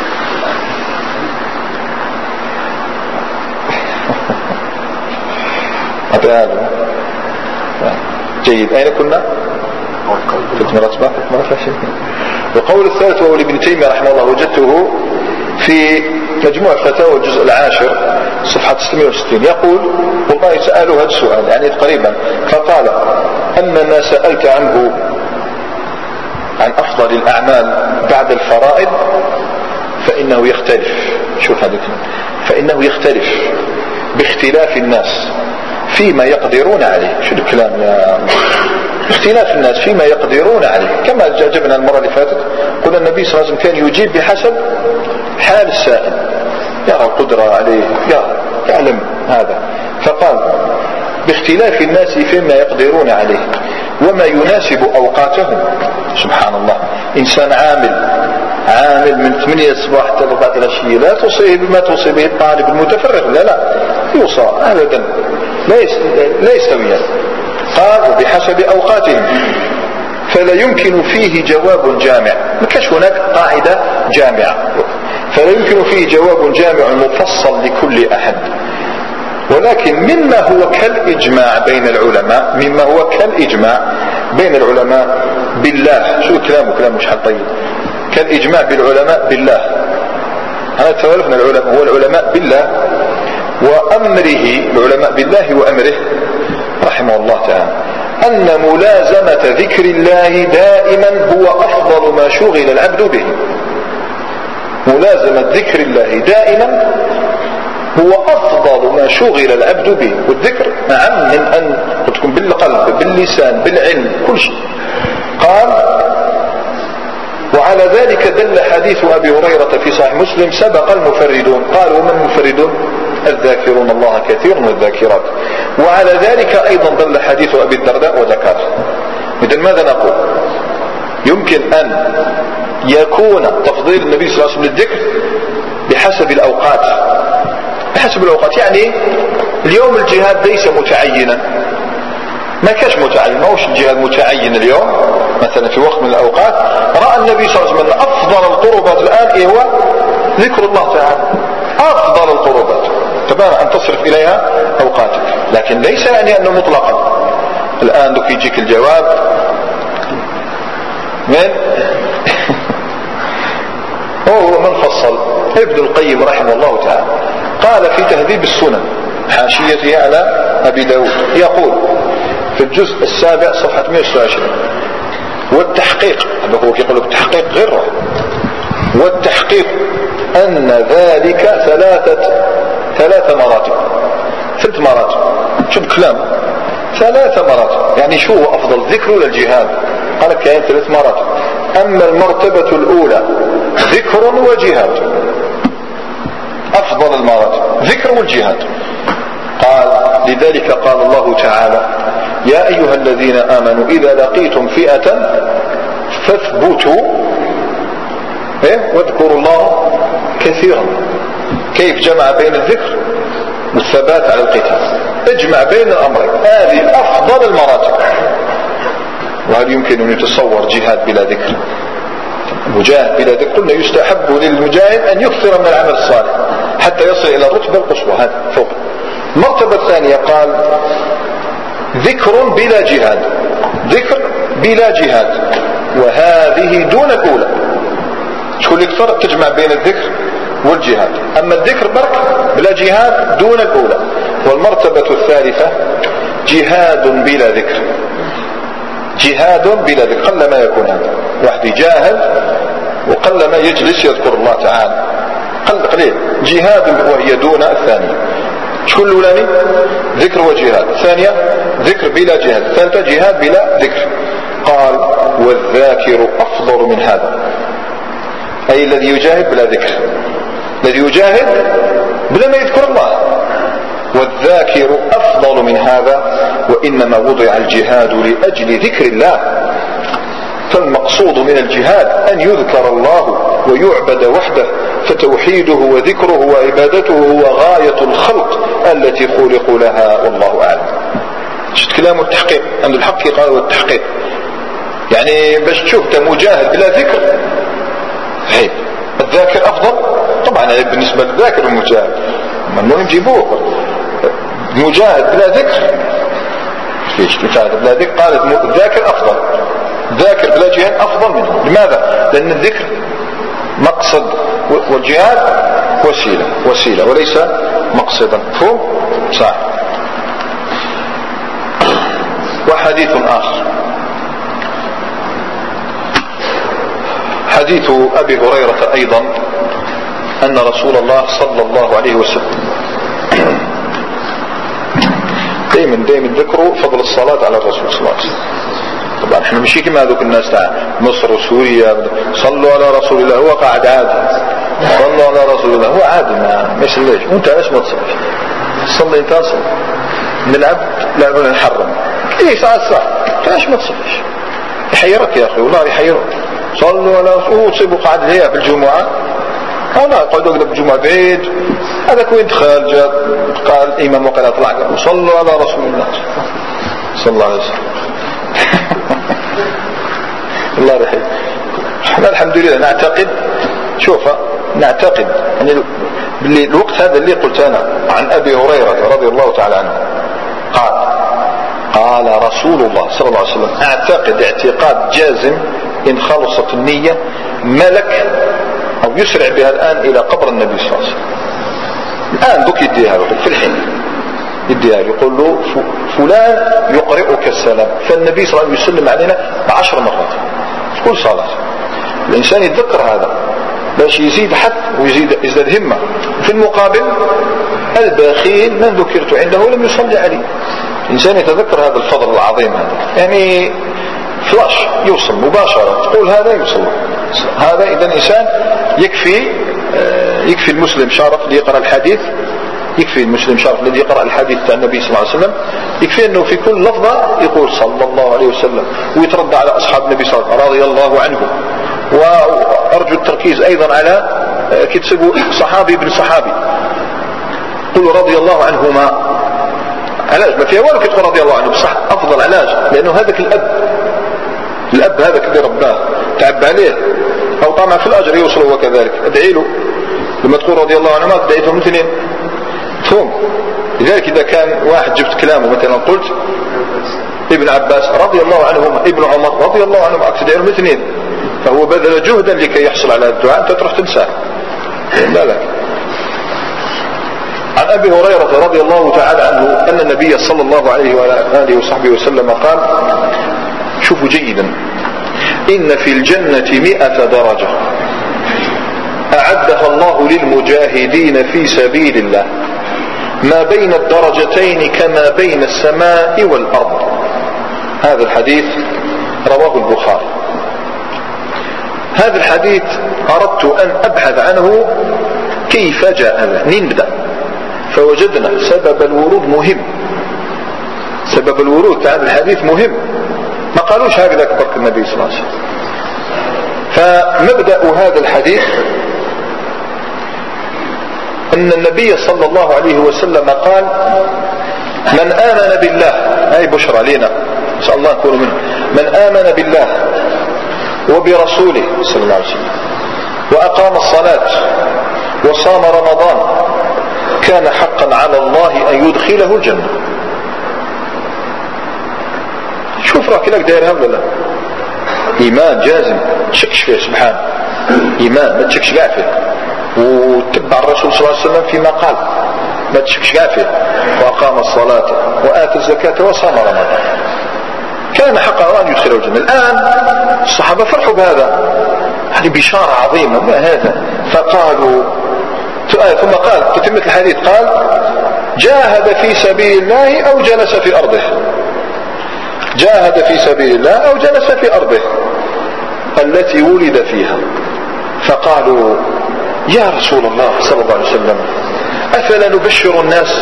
يعطيها لك. جيد. أين كنا؟ 3 مرات صباح 3 مرات العشاء. وقول الثالث وهو لابن تيمية رحمه الله وجدته في مجموع الفتاوى الجزء 10 صفحة 660 يقول والله سألوا هذا السؤال يعني تقريبا فقال أما ما سألت عنه عن أفضل الأعمال بعد الفرائض فإنه يختلف. شوف هذا فإنه يختلف باختلاف الناس فيما يقدرون عليه. شو الكلام يا اختلاف الناس فيما يقدرون عليه كما جاءبنا المرة اللي فاتت قلنا النبي صلى الله عليه وسلم كان يجيب بحسب حال السائل يرى القدرة عليه يعلم هذا. فقال باختلاف الناس فيما يقدرون عليه وما يناسب أوقاتهم. سبحان الله إنسان عامل من 8 الصباح حتى 4 العشية لا تصيب ما تصيب به الطالب المتفرغ لا يوصى أبدا لا يستويان. قال بحسب أوقاتهم فلا يمكن فيه جواب جامع. ما كانش هناك قاعدة جامعة فلا يمكن فيه جواب جامع مفصل لكل أحد ولكن مما هو كالإجماع بين العلماء بالله. شو كلامه شحال طيب. كالإجماع بالعلماء بالله. أنا تولفنا العلماء هو العلماء بالله وأمره العلماء بالله وأمره رحمه الله تعالى أن ملازمة ذكر الله دائما هو أفضل ما شغل العبد به. ملازمة ذكر الله دائما هو أفضل ما شغل العبد به. والذكر نعم من أن تكون بالقلب باللسان بالعلم كل شيء. قال وعلى ذلك دل حديث أبي هريرة في صحيح مسلم سبق المفردون. قال ومن المفردون؟ الذاكرون الله كثيرا والذاكرات. وعلى ذلك أيضا دل حديث أبي الدرداء وذكر. إذن ماذا نقول؟ يمكن أن يكون تفضيل النبي صلى الله عليه وسلم للذكر بحسب الأوقات يعني اليوم الجهاد ليس متعينا ما كاش متعين ما هوش الجهاد متعين اليوم مثلا في وقت من الأوقات رأى النبي صلى الله عليه وسلم أفضل القربات الآن هو ذكر الله تعالى أفضل القربات تبارك أن تصرف إليها أوقاتك لكن ليس يعني أنه مطلقا. الآن دوك يجيك الجواب من هو من فصل ابن القيم رحمه الله تعالى قال في تهذيب السنن حاشيته على أبي داود يقول في الجزء 7 صفحة 126 والتحقيق هو يقول لك التحقيق غيره والتحقيق أن ذلك ثلاث مراتب 3 مراتب. شو الكلام 3 مراتب يعني شو هو أفضل ذكر ولا الجهاد؟ قال كاين 3 مراتب. أما المرتبة الأولى ذكر وجهاد أفضل المراتب ذكر والجهاد. قال لذلك قال الله تعالى يا أيها الذين آمنوا إذا لقيتم فئة فاثبتوا واذكروا الله كثيرا. كيف جمع بين الذكر والثبات على القتال؟ اجمع بين الأمرين هذه أفضل المراتب. وهل يمكن أن يتصور جهاد بلا ذكر؟ مجاهد بلا ذكر قلنا يستحب للمجاهد أن يكثر من العمل الصالح حتى يصل إلى الرتبة القصوى هذا فوق. المرتبة الثانية قال ذكر بلا جهاد ذكر بلا جهاد وهذه دون الأولى. شو اللي يكثر تجمع بين الذكر والجهاد. أما الذكر برك بلا جهاد دون الأولى. والمرتبة الثالثة جهاد بلا ذكر قل ما يكون هذا واحد يجاهد وقل ما يجلس يذكر الله تعالى قليل. جهاد وهي دون الثانية. شو الأولاني ذكر وجهاد الثانية ذكر بلا جهاد الثالثة جهاد بلا ذكر. قال والذاكر أفضل من هذا أي الذي يجاهد بلا ذكر الذي يجاهد بلا ما يذكر الله. والذاكر أفضل من هذا وإنما وضع الجهاد لأجل ذكر الله. فالمقصود من الجهاد أن يذكر الله ويعبد وحده فتوحيده وذكره وعبادته هو غاية الخلق التي خلقوا لها، والله أعلم. شفت كلام التحقيق عند الحق قال والتحقيق، يعني باش تشوف انت مجاهد بلا ذكر هي الذاكر افضل طبعا بالنسبه للذاكر المجاهد، المهم جيبوه مجاهد بلا ذكر. ليش مجاهد بلا ذكر؟ قالت الذاكر افضل، الذاكر بلا جهاد افضل منه. لماذا؟ لان الذكر مقصد والجهاد وسيله وليس مقصدا. مفهوم؟ صح. وحديث آخر، حديث أبي هريرة أيضا أن رسول الله صلى الله عليه وسلم دائما ذكروا فضل الصلاة على الرسول صلى الله عليه وسلم. طبعا احنا مش كما هذوك الناس تاع مصر وسوريا صلوا على رسول الله، هو قاعد عادي صلوا على رسول الله، هو عادي ما يصليش. وانت علاش ما تصليش؟ صلي انت، صلي نلعب لعبة نحرم ايه ساعة علاش ما تصليش؟ يحيرك يا اخي والله يحيرك. صلوا على رسول، تصيبوا قاعد هي في الجمعة والله يقعدوا في الجمعة بعيد، هذاك وين دخل جاء قال الإمام وقال اطلع صلوا على رسول الله صلى الله عليه وسلم. الله يرحمه. احنا الحمد لله نعتقد، نعتقد يعني باللي الوقت هذا اللي قلت انا عن ابي هريرة رضي الله تعالى عنه قال رسول الله صلى الله عليه وسلم، اعتقد اعتقاد جازم ان خلصت النية ملك او يسرع بها الان الى قبر النبي صلى الله عليه وسلم. الان دوك يديها له في الحين، يديها يقول له فلان يقرئك السلام، فالنبي صلى الله عليه وسلم يسلم علينا 10 مرات في كل صلاة. الانسان يتذكر هذا باش يزيد حث ويزداد همة. في المقابل البخيل من ذكرت عنده لم يصلي عليه. الانسان يتذكر هذا الفضل العظيم هذا، يعني فلاش يوصل مباشرة، تقول هذا يوصل هذا. اذا الانسان يكفي المسلم شرف اللي يقرأ الحديث، يكفي المسلم شرف الذي يقرأ الحديث عن النبي صلى الله عليه وسلم، يكفي انه في كل لفظة يقول صلى الله عليه وسلم، ويترضى على اصحاب النبي صلى الله عليه وسلم رضي الله عنهم. وارجو التركيز ايضا على كتسبوا صحابي بن صحابي، قولوا رضي الله عنهما. علاش ما فيها والو كتقول رضي الله عنه، بصح افضل. علاش؟ لانه هذاك الاب هذاك اللي رباه تعب عليه او طمع في الاجر يوصل هو كذلك. ادعي له لما تقول رضي الله عنهما، دعيتهم الاثنين. مفهوم؟ لذلك اذا كان واحد جبت كلامه مثلا قلت ابن عباس رضي الله عنهما، ابن عمر رضي الله عنهما، تدعي لهم الاثنين، فهو بذل جهدا لكي يحصل على الدعاء، انت تروح تنساه. لا. عن أبي هريرة رضي الله تعالى عنه أن النبي صلى الله عليه وآله وصحبه وسلم قال، شوفوا جيدا، إن في الجنة 100 درجة أعدها الله للمجاهدين في سبيل الله، ما بين الدرجتين كما بين السماء والأرض. هذا الحديث رواه البخاري. هذا الحديث أردت أن أبحث عنه كيف جاء. نبدأ فوجدنا سبب الورود مهم، سبب الورود هذا الحديث مهم، ما قالوش هكذا كبرك النبي صلى الله عليه وسلم. فمبدأ هذا الحديث أن النبي صلى الله عليه وسلم قال: من آمن بالله، أي بشرى لنا إن شاء الله نكون منه، من آمن بالله وبرسوله صلى الله عليه وسلم وأقام الصلاة وصام رمضان كان حقا على الله أن يدخله الجنة. شوف راك لك دايرها ولا لا؟ إيمان جازم تشكش فيه سبحانه، إيمان ما تشكش قاع فيه، وتبع الرسول صلى الله عليه وسلم فيما قال، ما تشكش قاع فيه. وأقام الصلاة وآتى الزكاة وصام رمضان كان حقا على الله أن يدخله الجنة. الآن الصحابة فرحوا بهذا، هذه بشارة عظيمة. ما هذا؟ فقالوا ثم قال تتمة الحديث، قال: جاهد في سبيل الله أو جلس في أرضه. جاهد في سبيل الله أو جلس في أرضه التي ولد فيها. فقالوا: يا رسول الله صلى الله عليه وسلم، أفلا نبشر الناس؟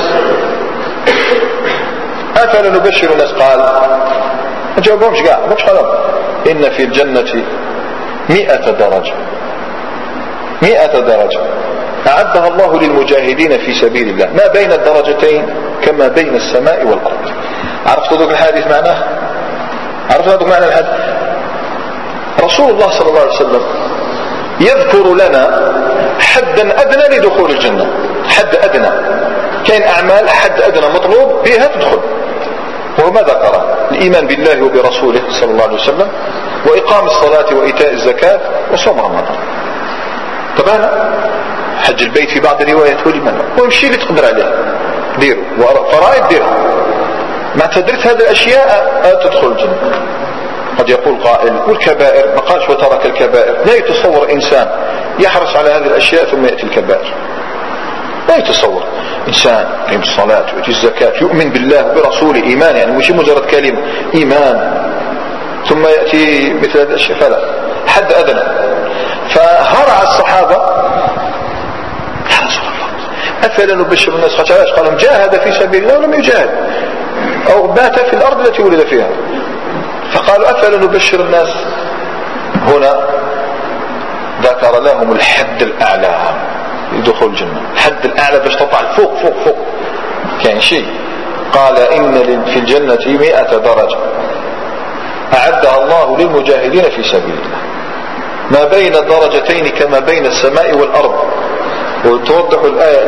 أفلا نبشر الناس؟ قال، ما جاوبهمش قال إن في الجنة 100 درجة. 100 درجة أعدها الله للمجاهدين في سبيل الله ما بين الدرجتين كما بين السماء والأرض. عرفت ذلك الحديث معناه؟ عرفت ذلك معنى الحديث؟ رسول الله صلى الله عليه وسلم يذكر لنا حدا أدنى لدخول الجنة. حد أدنى، كاين أعمال حد أدنى مطلوب بها تدخل، وهو ما ذكره: الإيمان بالله وبرسوله صلى الله عليه وسلم، وإقام الصلاة وإيتاء الزكاة وصوم رمضان. طبعا حج البيت في بعض الروايات ولمن ويمشي اللي تقدر عليه ديروا، وفرائض ديروا. ما تدرت هذه الأشياء تدخل الجنة. قد يقول قائل: والكبائر؟ ما قالش وترك الكبائر. لا يتصور إنسان يحرص على هذه الأشياء ثم يأتي الكبائر. لا يتصور إنسان يقيم الصلاة ويؤتي الزكاة يؤمن بالله وبرسوله إيمان، يعني مش مجرد كلمة إيمان، ثم يأتي مثل هذه الأشياء. فلا، حد أدنى. فهرع الصحابة: يا رسول الله أفلا نبشر الناس؟ قال لهم: جاهد في سبيل الله ولم يجاهد، أو بات في الأرض التي ولد فيها. فقالوا: أفلا نبشر الناس؟ هنا ذكر لهم الحد الأعلى لدخول الجنة. الحد الأعلى باش تطلع فوق فوق فوق كان شيء. قال: إن في الجنة 100 درجة أعدها الله للمجاهدين في سبيل الله ما بين الدرجتين كما بين السماء والأرض. وتوضح الآية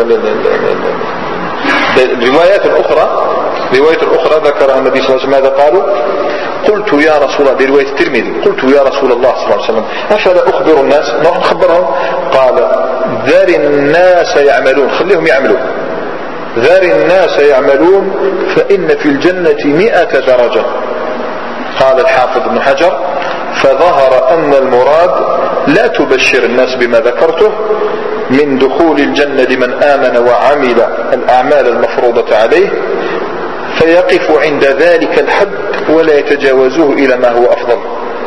الروايات الأخرى ذكرها النبي صلى الله عليه وسلم. ماذا قالوا؟ قلت يا رسول الله، برواية الترمذي: قلت يا رسول الله صلى الله عليه وسلم أفلا أخبر الناس؟ نروح نخبرهم؟ قال: ذر الناس يعملون، خليهم يعملون. ذر الناس يعملون فإن في الجنة 100 درجة. قال الحافظ ابن حجر: فظهر أن المراد لا تبشر الناس بما ذكرته من دخول الجنة لمن آمن وعمل الأعمال المفروضة عليه، فيقف عند ذلك الحد ولا يتجاوزوه إلى ما هو أفضل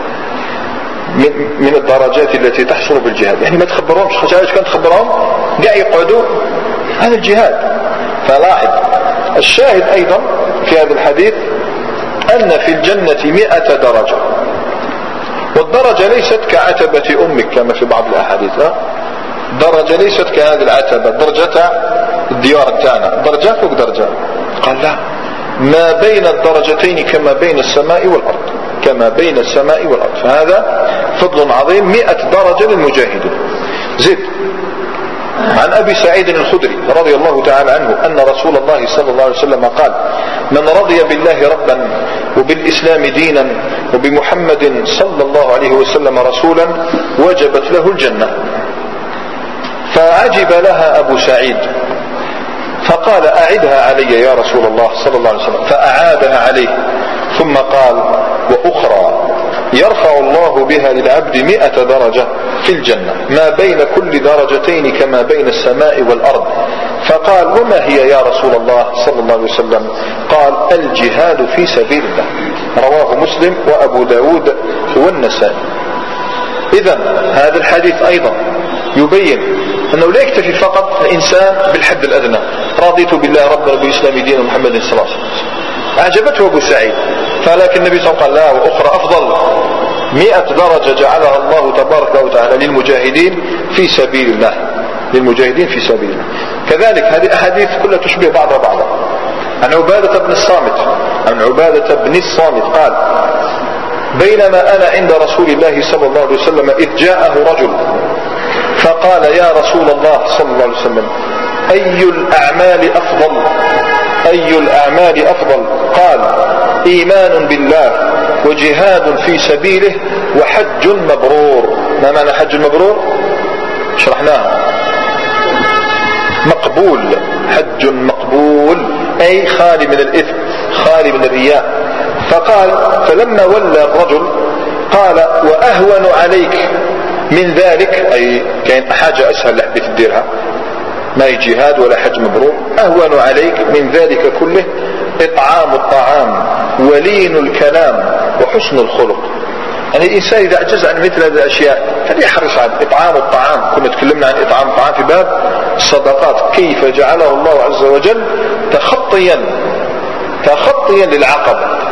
من الدرجات التي تحصل بالجهاد. يعني ما تخبرهمش، خشاش كان تخبرهم قاع يقعدوا عن الجهاد. فلاحظ الشاهد أيضا في هذا الحديث أن في الجنة 100 درجة، والدرجة ليست كعتبة أمك كما في بعض الأحاديث. درجة ليست كهذه العتبة، درجة الديار تاعنا، درجة فوق درجة. قال: لا، ما بين الدرجتين كما بين السماء والأرض، كما بين السماء والأرض. فهذا فضل عظيم، 100 درجة للمجاهدين. زد عن أبي سعيد الخدري رضي الله تعالى عنه أن رسول الله صلى الله عليه وسلم قال: من رضي بالله ربا وبالإسلام دينا وبمحمد صلى الله عليه وسلم رسولا وجبت له الجنة. فعجب لها أبو سعيد فقال: أعدها علي يا رسول الله صلى الله عليه وسلم. فأعادها عليه ثم قال: وأخرى يرفع الله بها للعبد 100 درجة في الجنة ما بين كل درجتين كما بين السماء والأرض. فقال: وما هي يا رسول الله صلى الله عليه وسلم؟ قال: الجهاد في سبيل الله. رواه مسلم وأبو داود والنسائي. إذن هذا الحديث أيضا يبين أنه لا يكتفي فقط الإنسان بالحد الأدنى: رضيت بالله ربنا وبالإسلام دين محمد صلى الله عليه وسلم. أعجبته أبو سعيد، فلكن النبي صلى الله عليه وسلم قال: لا، وأخرى أفضل، 100 درجة جعلها الله تبارك وتعالى للمجاهدين في سبيل الله، للمجاهدين في سبيل الله. كذلك هذه الأحاديث كلها تشبه بعضها بعضا. عن عبادة بن الصامت قال: بينما أنا عند رسول الله صلى الله عليه وسلم إذ جاءه رجل فقال: يا رسول الله صلى الله عليه وسلم أي الأعمال أفضل؟ قال: إيمان بالله وجهاد في سبيله وحج مبرور. ما معنى حج مبرور؟ شرحناه. مقبول، حج مقبول أي خالي من الإثم، خالي من الرياء. فقال: فلما ولى الرجل قال: وأهون عليك من ذلك، أي كان حاجة أسهل لحبة الديرها، ما هي جهاد ولا حج مبرور، أهون عليك من ذلك كله إطعام الطعام ولين الكلام وحسن الخلق. يعني الإنسان إذا عجز عن مثل هذه الأشياء فليحرص على إطعام الطعام. كنا تكلمنا عن إطعام الطعام في باب الصدقات، كيف جعله الله عز وجل تخطيا للعقبة،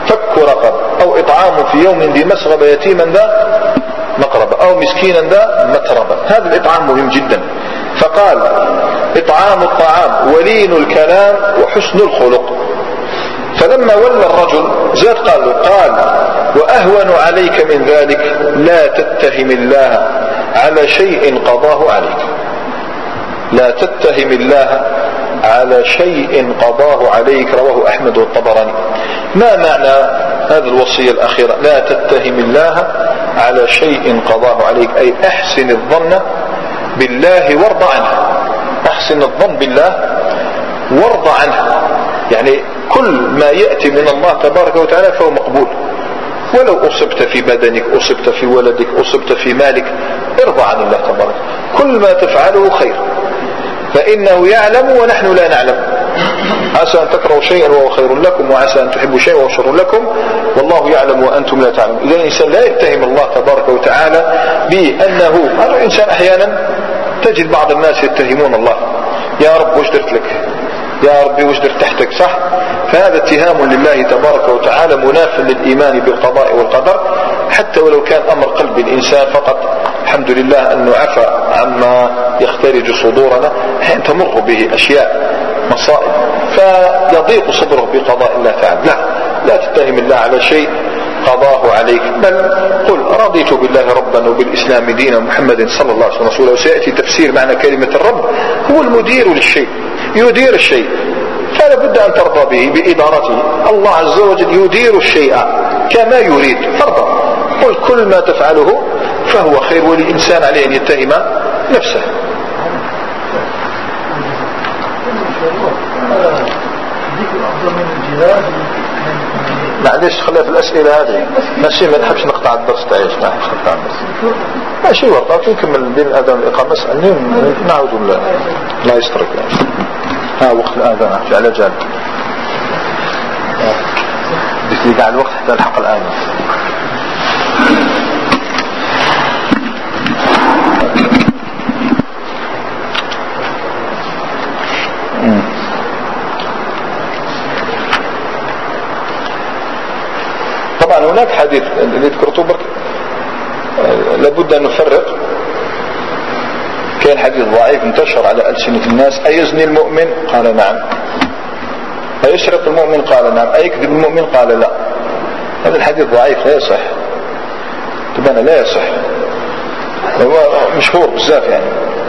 فك رقب أو إطعام في يوم ذي مسغبة يتيما ذا مقربة أو مسكينا ذا متربة. هذا الإطعام مهم جدا. فقال إطعام الطعام ولين الكلام وحسن الخلق. فلما ولى الرجل زاد قال وأهون عليك من ذلك لا تتهم الله على شيء قضاه عليك. لا تتهم الله على شيء قضاه عليك. رواه أحمد والطبراني. ما معنى هذه الوصية الأخيرة؟ لا تتهم الله على شيء قضاه عليك، أي أحسن الظن بالله وارضى عنه. أحسن الظن بالله وارضى عنه، يعني كل ما يأتي من الله تبارك وتعالى فهو مقبول، ولو أصبت في بدنك، أصبت في ولدك، أصبت في مالك، ارضى عن الله تبارك. كل ما تفعله خير، فإنه يعلم ونحن لا نعلم. عسى أن تكرهوا شيئا وهو خير لكم، وعسى أن تحبوا شيئا وهو شر لكم، والله يعلم وأنتم لا تعلمون. إذا الإنسان لا يتهم الله تبارك وتعالى بأنه الإنسان أحيانا تجد بعض الناس يتهمون الله، يا رب وش درت لك، يا ربي وش درت تحتك، صح؟ فهذا اتهام لله تبارك وتعالى مناف للإيمان بالقضاء والقدر، حتى ولو كان أمر قلب الإنسان فقط. الحمد لله أنه عفى عما يخترج صدورنا، حين تمر به أشياء مصائب فيضيق صدره بقضاء الله تعالى. لا تتهم الله على شيء قضاه عليك، بل قل رضيت بالله ربا وبالإسلام دينا محمد صلى الله عليه وسلم رسوله. وسيأتي تفسير معنى كلمة الرب، هو المدير للشيء، يدير الشيء، فلا بد أن ترضى به بإدارته. الله عز وجل يدير الشيء كما يريد، فارضى. قل كل ما تفعله فهو خير، وللإنسان عليه أن يتهم نفسه. معليش خليها في الأسئلة هذه، ماشي ما نحبش نقطع الدرس تعيش، ما نحبش نقطع الدرس، ماشي ورطة نكمل بين الأذان والإقامة. اسألني نعود ولا لا يسترك ها وقت الأذان على جال بس قاعد الوقت حتى الحق الآن. طبعا هناك حديث اللي ذكرته برك لابد أن نفرق. كان حديث ضعيف انتشر على ألسنة الناس: أيزني المؤمن؟ قال نعم. أيسرق المؤمن؟ قال نعم. أيكذب المؤمن؟ قال لا. هذا الحديث ضعيف لا يصح، طبعا لا يصح، هو مشهور بزاف يعني.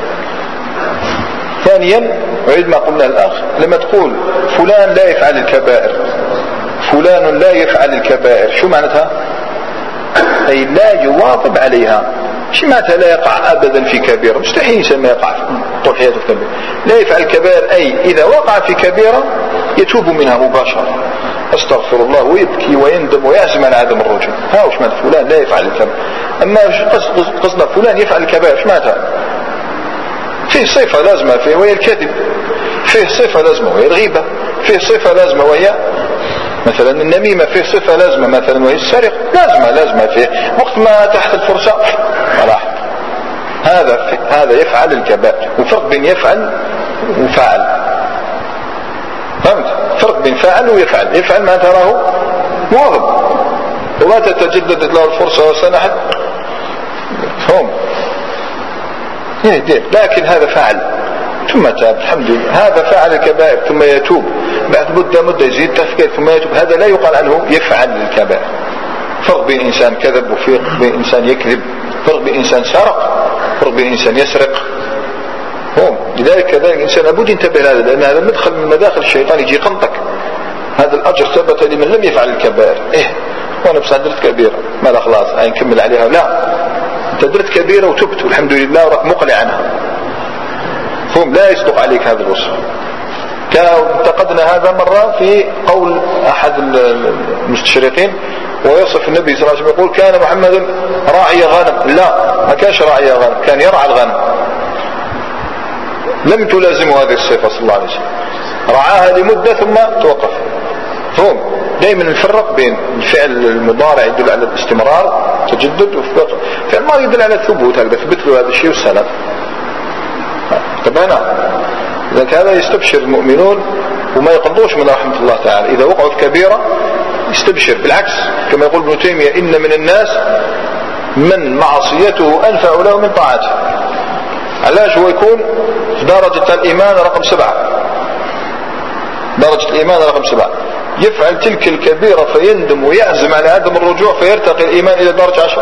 ثانيا أعيد ما قلنا الأخ، لما تقول فلان لا يفعل الكبائر، فلان لا يفعل الكبائر، شو معناتها؟ أي لا يواظب عليها. شو معناتها لا يقع أبدا في كبيرة؟ مستحيل إنسان ما يقع طول حياته في كبيرة. لا يفعل الكبائر أي إذا وقع في كبيرة يتوب منها مباشرة، استغفر الله ويبكي ويندم ويعزم على عدم الرجوع. ها وش معناتها فلان لا يفعل الكبائر؟ أما قصدنا فلان يفعل الكبائر، شو معناتها؟ فيه صفة لازمة فيه وهي الكذب، فيه صفة لازمة وهي الغيبة، فيه صفة لازمة وهي مثلا النميمة، فيه صفة لازمة مثلا وهي السرقة، لازمة فيه. وقت ما تحت الفرصة راح. هذا يفعل الكبائر. وفرق بين يفعل وفعل، فهمت؟ فرق بين فعل ويفعل. يفعل ما تراه مواظب وما تتجددت له الفرصة وسنحت فهم يهدي، لكن هذا فعل ثم تاب الحمد لله. هذا فعل الكبائر ثم يتوب بعد مدة يزيد تفكير ثم يتوب، هذا لا يقال عنه يفعل الكبائر. فرق بين إنسان كذب وفرق بين إنسان يكذب، فرق بين إنسان سرق، فرق بين إنسان يسرق. لذلك كذلك الإنسان لابد ينتبه لهذا، لأن هذا مدخل من مداخل الشيطان يجي يقنطك. هذا الأجر ثبت لمن لم يفعل الكبائر. وأنا بس درت كبيرة ماذا خلاص نكمل عليها؟ لا، أنت درت كبيرة وتبت والحمد لله وراك مقلع عنها. لا يصدق عليك هذا الوصف. انتقدنا هذا مرة في قول أحد المستشرقين ويصف النبي صلى الله عليه وسلم يقول كان محمد راعي غنم. لا، ما كانش راعي غنم، كان يرعى الغنم. لم تلازمه هذه الصفة صلى الله عليه وسلم، رعاها لمدة ثم توقف. دائما نفرق بين الفعل المضارع يدل على الاستمرار تجدد، والفعل الماضي يدل على الثبوت، هكذا ثبت له هذا الشيء والسلام. تبعنا لذلك هذا يستبشر المؤمنون وما يقضوش من رحمة الله تعالى. إذا وقعوا في كبيرة يستبشر. بالعكس كما يقول ابن تيمية إن من الناس من معصيته أنفع له من طاعته. علاش هو يكون في درجة الإيمان رقم 7، درجة الإيمان رقم 7، يفعل تلك الكبيرة فيندم ويعزم على عدم الرجوع فيرتقي الإيمان إلى درجة 10.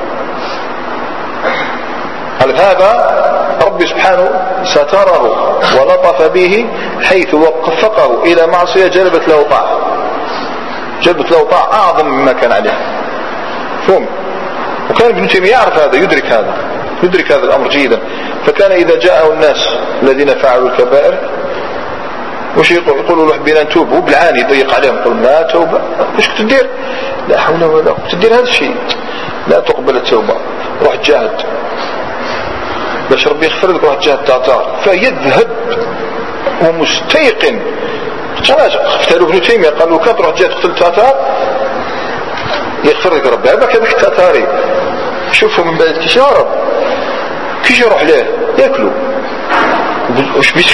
هذا ربي سبحانه ستره ولطف به حيث وفقه إلى معصية جلبت له طاعة، جلبت له طاعة أعظم مما كان عليه. فهم. وكان ابن تيمية يعرف هذا، يدرك هذا الأمر جيدا. فكان إذا جاءه الناس الذين فعلوا الكبائر وش يقولوا له بنا نتوبوا بالعاني، يضيق عليهم، يقول لا توبة، ايش تدير؟ لا حول ولا قوة، تدير هذا الشيء، لا تقبل التوبة، روح جاهد باش ربي يغفر لك، روح جاهد تاتار. فيذهب ومستيقن. خلاص اختاروا ابن تيمية قالوا كان تروح جاهد تقتل تاتار يغفر لك ربي. هذا كذلك تاتاري شوفوا من بعد كيش يا رب، كيش يروح له ياكلوا وش بيك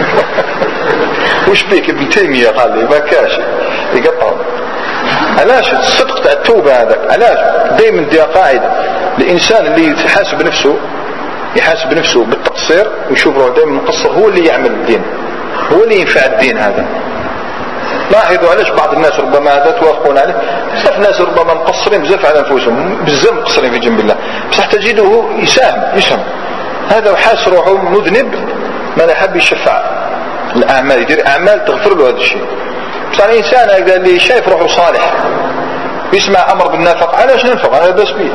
وش بيك ابن تيمية قال لي ما كاش يقطعوا. علاش الصدق تاع التوبة هذا؟ علاش دائما دي قاعدة الإنسان اللي يحاسب نفسه بالتقصير ويشوف روحه دائما مقصر، هو اللي يعمل الدين، هو اللي ينفع الدين. هذا لاحظوا علاش بعض الناس ربما هذا توافقون عليه، بزاف الناس ربما مقصرين بزاف على انفسهم، بزاف مقصرين في جنب الله، بصح تجده يساهم هذا وحاس روحه مذنب ما لا حب يشفع الأعمال، يدير أعمال تغفر له هذا الشيء. بصح الإنسان اللي شايف روحه صالح يسمع أمر بالنفق، علاش ننفق؟ أنا بس بيه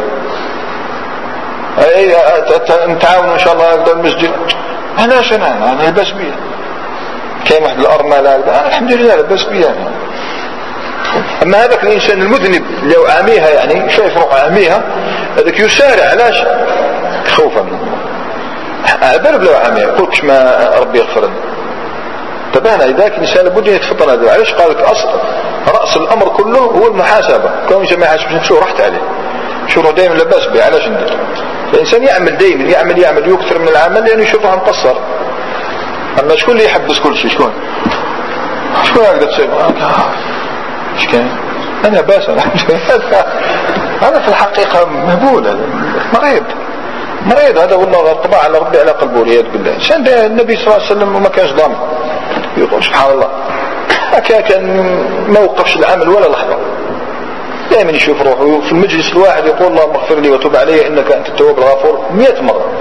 نتعاون إن شاء الله يقدر المسجد، علاش أنا بس بيه. كاين واحد الأرملة الحمد لله بس بيه. أما هذاك الإنسان المذنب اللي هو عاميها، يعني شايف روحه عاميها، هذاك يسارع. علاش؟ خوفا من الله. أعبر بلا عاميها يقولكش ما ربي يغفر لنا. تبعنا ذاك الإنسان لابد يتفطن هذا. علاش قال لك أصلا رأس الأمر كله هو المحاسبة. كون الإنسان ما يحاسبش نفسه رحت عليه، شو دائما لباس به. علاش ندير؟ الإنسان يعمل دائما، يعمل يكثر من العمل لأنه يشوفه مقصر. أما شكون اللي يحبس كل شيء؟ شكون يقدر تسوي؟ ايش كان؟ أنا باس هذا في الحقيقة مهبول، هذا مريض هذا، والله طبع على ربي على قلبه والعياذ بالله. شان النبي صلى الله عليه وسلم وما كانش ضامن، يقول سبحان الله كان ما وقفش العمل ولا لحظة، دائما يشوف روحه في المجلس الواحد يقول اللهم اغفر لي وتوب علي انك انت التواب الغفور 100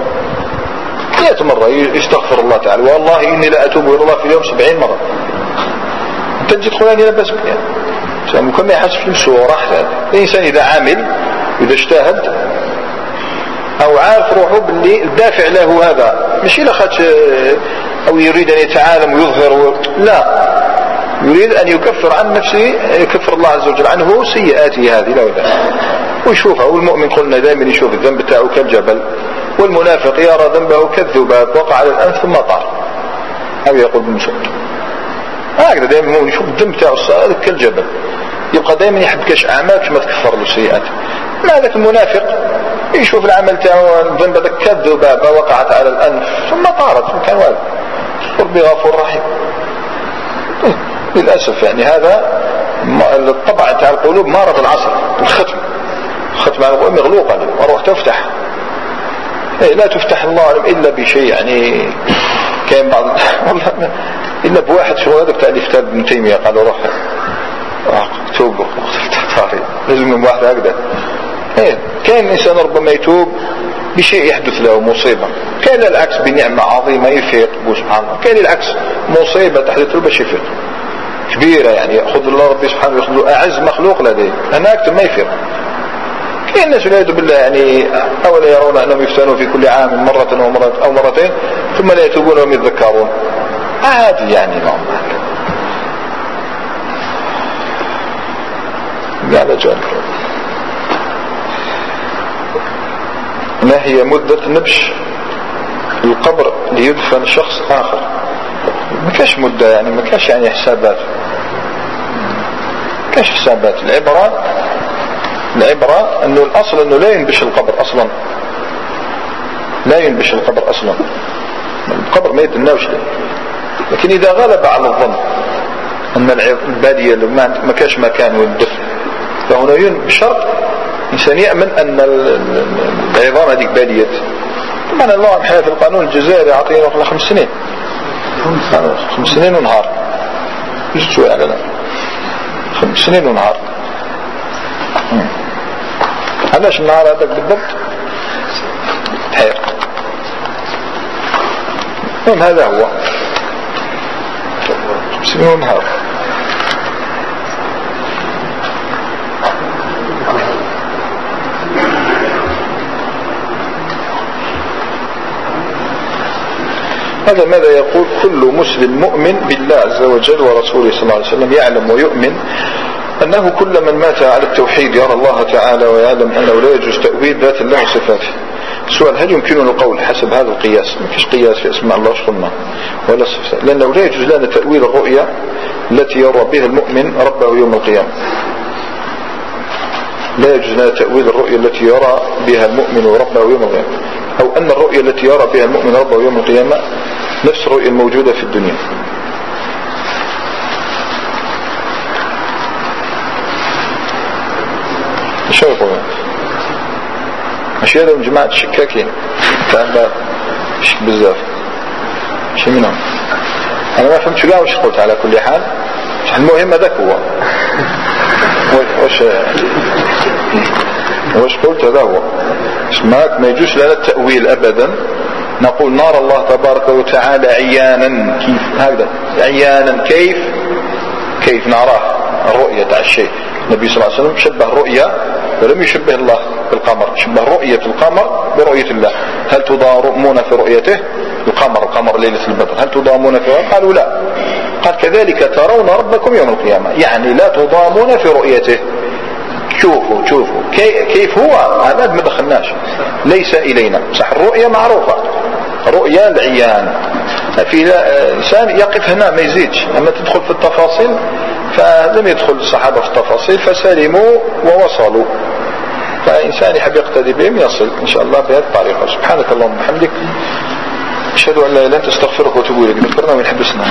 مرة يستغفر الله تعالى. والله اني لا اتوب الى الله في اليوم 70 مرة. تجي تقول انا لاباس بك ممكن ما يحسش نفسه راح. الانسان اذا عامل، اذا اجتهد او عارف روحه باللي الدافع له هذا ماشي لخاطش او يريد ان يتعالم ويظهر لا، يريد ان يكفر عن نفسه، يكفر الله عز وجل عنه سيئاته هذه لا ولا ويشوفها. والمؤمن قلنا دائما يشوف الذنب بتاعه كالجبل، والمنافق يرى ذنبه كالذباب وقع على الانف ثم طار. هذا يقول ابن مسعود هكذا دائما المؤمن يشوف الذنب بتاعه الصادق كالجبل، يبقى دائما يحبكش اعمالك ما تكفر له سيئاته. ما هذاك المنافق يشوف العمل تاعه الذنب هذاك كالذبابه وقعت على الانف ثم طارت، كان والد ربي غفور رحيم. للاسف يعني هذا الطبع تاع القلوب مرض العصر. الختم على القلوب مغلوقه، اروح تفتح لا تفتح الله الا بشيء. يعني كان بعض والله الا بواحد شو هذا بتاع اللي فتى ابن تيميه قال روح توب لازم من واحد هكذا. كان الانسان ربما يتوب بشيء يحدث له مصيبه، كان العكس بنعمه عظيمه يفيق سبحان الله، كان العكس مصيبه تحدث له باش يفيق كبيره، يعني ياخذ الله ربي سبحانه ياخذ له اعز مخلوق لديه انا اكثر ما يفيق. كاين الناس والعياذ بالله يعني اولا يرون انهم يفتنون في كل عام مره او مرتين ثم لا يتوبون وهم يتذكرون، عادي يعني نورمال. على جانب ما هي مدة نبش القبر ليدفن شخص آخر؟ ما كاش مدة، يعني ما كاش يعني حسابات، كاش حسابات. العبرة انه الاصل انه لا ينبش القبر اصلا، لا ينبش القبر اصلا، القبر ما يدناوش له. لكن اذا غلب على الظن ان البادية ما كاش مكان والدفن فهنا بشرط إنسان يأمن أن العظام هذيك بالية. طبعا الله محيا في القانون الجزائري يعطينا 5 سنين 5 سنين ونهار جد شوية على 5 سنين ونهار. علاش النهار هذاك بالضبط تحير. هذا هو 5 سنين ونهار. هذا ماذا يقول؟ كل مسلم مؤمن بالله عز وجل ورسوله صلى الله عليه وسلم يعلم ويؤمن أنه كل من مات على التوحيد يرى الله تعالى ويعلم أنه لا يجوز تأويل ذات الله وصفاته. السؤال: هل يمكننا القول حسب هذا القياس؟ ما فيش قياس في اسماء الله وصفاته ولا صفاته، لأنه لا يجوز لنا تأويل الرؤيا التي يرى بها المؤمن ربه يوم القيامة. لا يجوز لنا تأويل الرؤيا التي يرى بها المؤمن ربه يوم القيامة، أو أن الرؤيا التي يرى بها المؤمن ربه يوم القيامة نفس الرؤيا الموجودة في الدنيا. شو يقولون؟ ماشي هذا من جماعة الشكاكين تعال شك بزاف شي منهم. أنا ما فهمت لا وش قلت. على كل حال المهم هذاك هو وش قلت هذا هو. اسمعك ما يجوز لنا التأويل أبدا. نقول نرى الله تبارك وتعالى عيانا. كيف هذا عيانا؟ كيف نراه الرؤية تاع الشيء. النبي صلى الله عليه وسلم شبه الرؤيا ولم يشبه الله بالقمر، شبه رؤية القمر برؤية الله. هل تضامون في رؤيته؟ القمر ليلة البدر هل تضامون في رؤيته؟ قالوا لا. قال كذلك ترون ربكم يوم القيامة، يعني لا تضامون في رؤيته. شوفوا كيف هو هذا ما دخلناش، ليس إلينا. صح الرؤية معروفة، رؤيا العيان، في إنسان يقف هنا ما يزيدش. أما تدخل في التفاصيل فلم يدخل الصحابة في التفاصيل فسلموا ووصلوا. فإنسان يحب يقتدي بهم يصل إن شاء الله بهذه الطريقة. سبحانك اللهم وبحمدك أشهد أن لا إله إلا أنت أستغفرك وأتوب إليك. ذكرنا من حدثنا.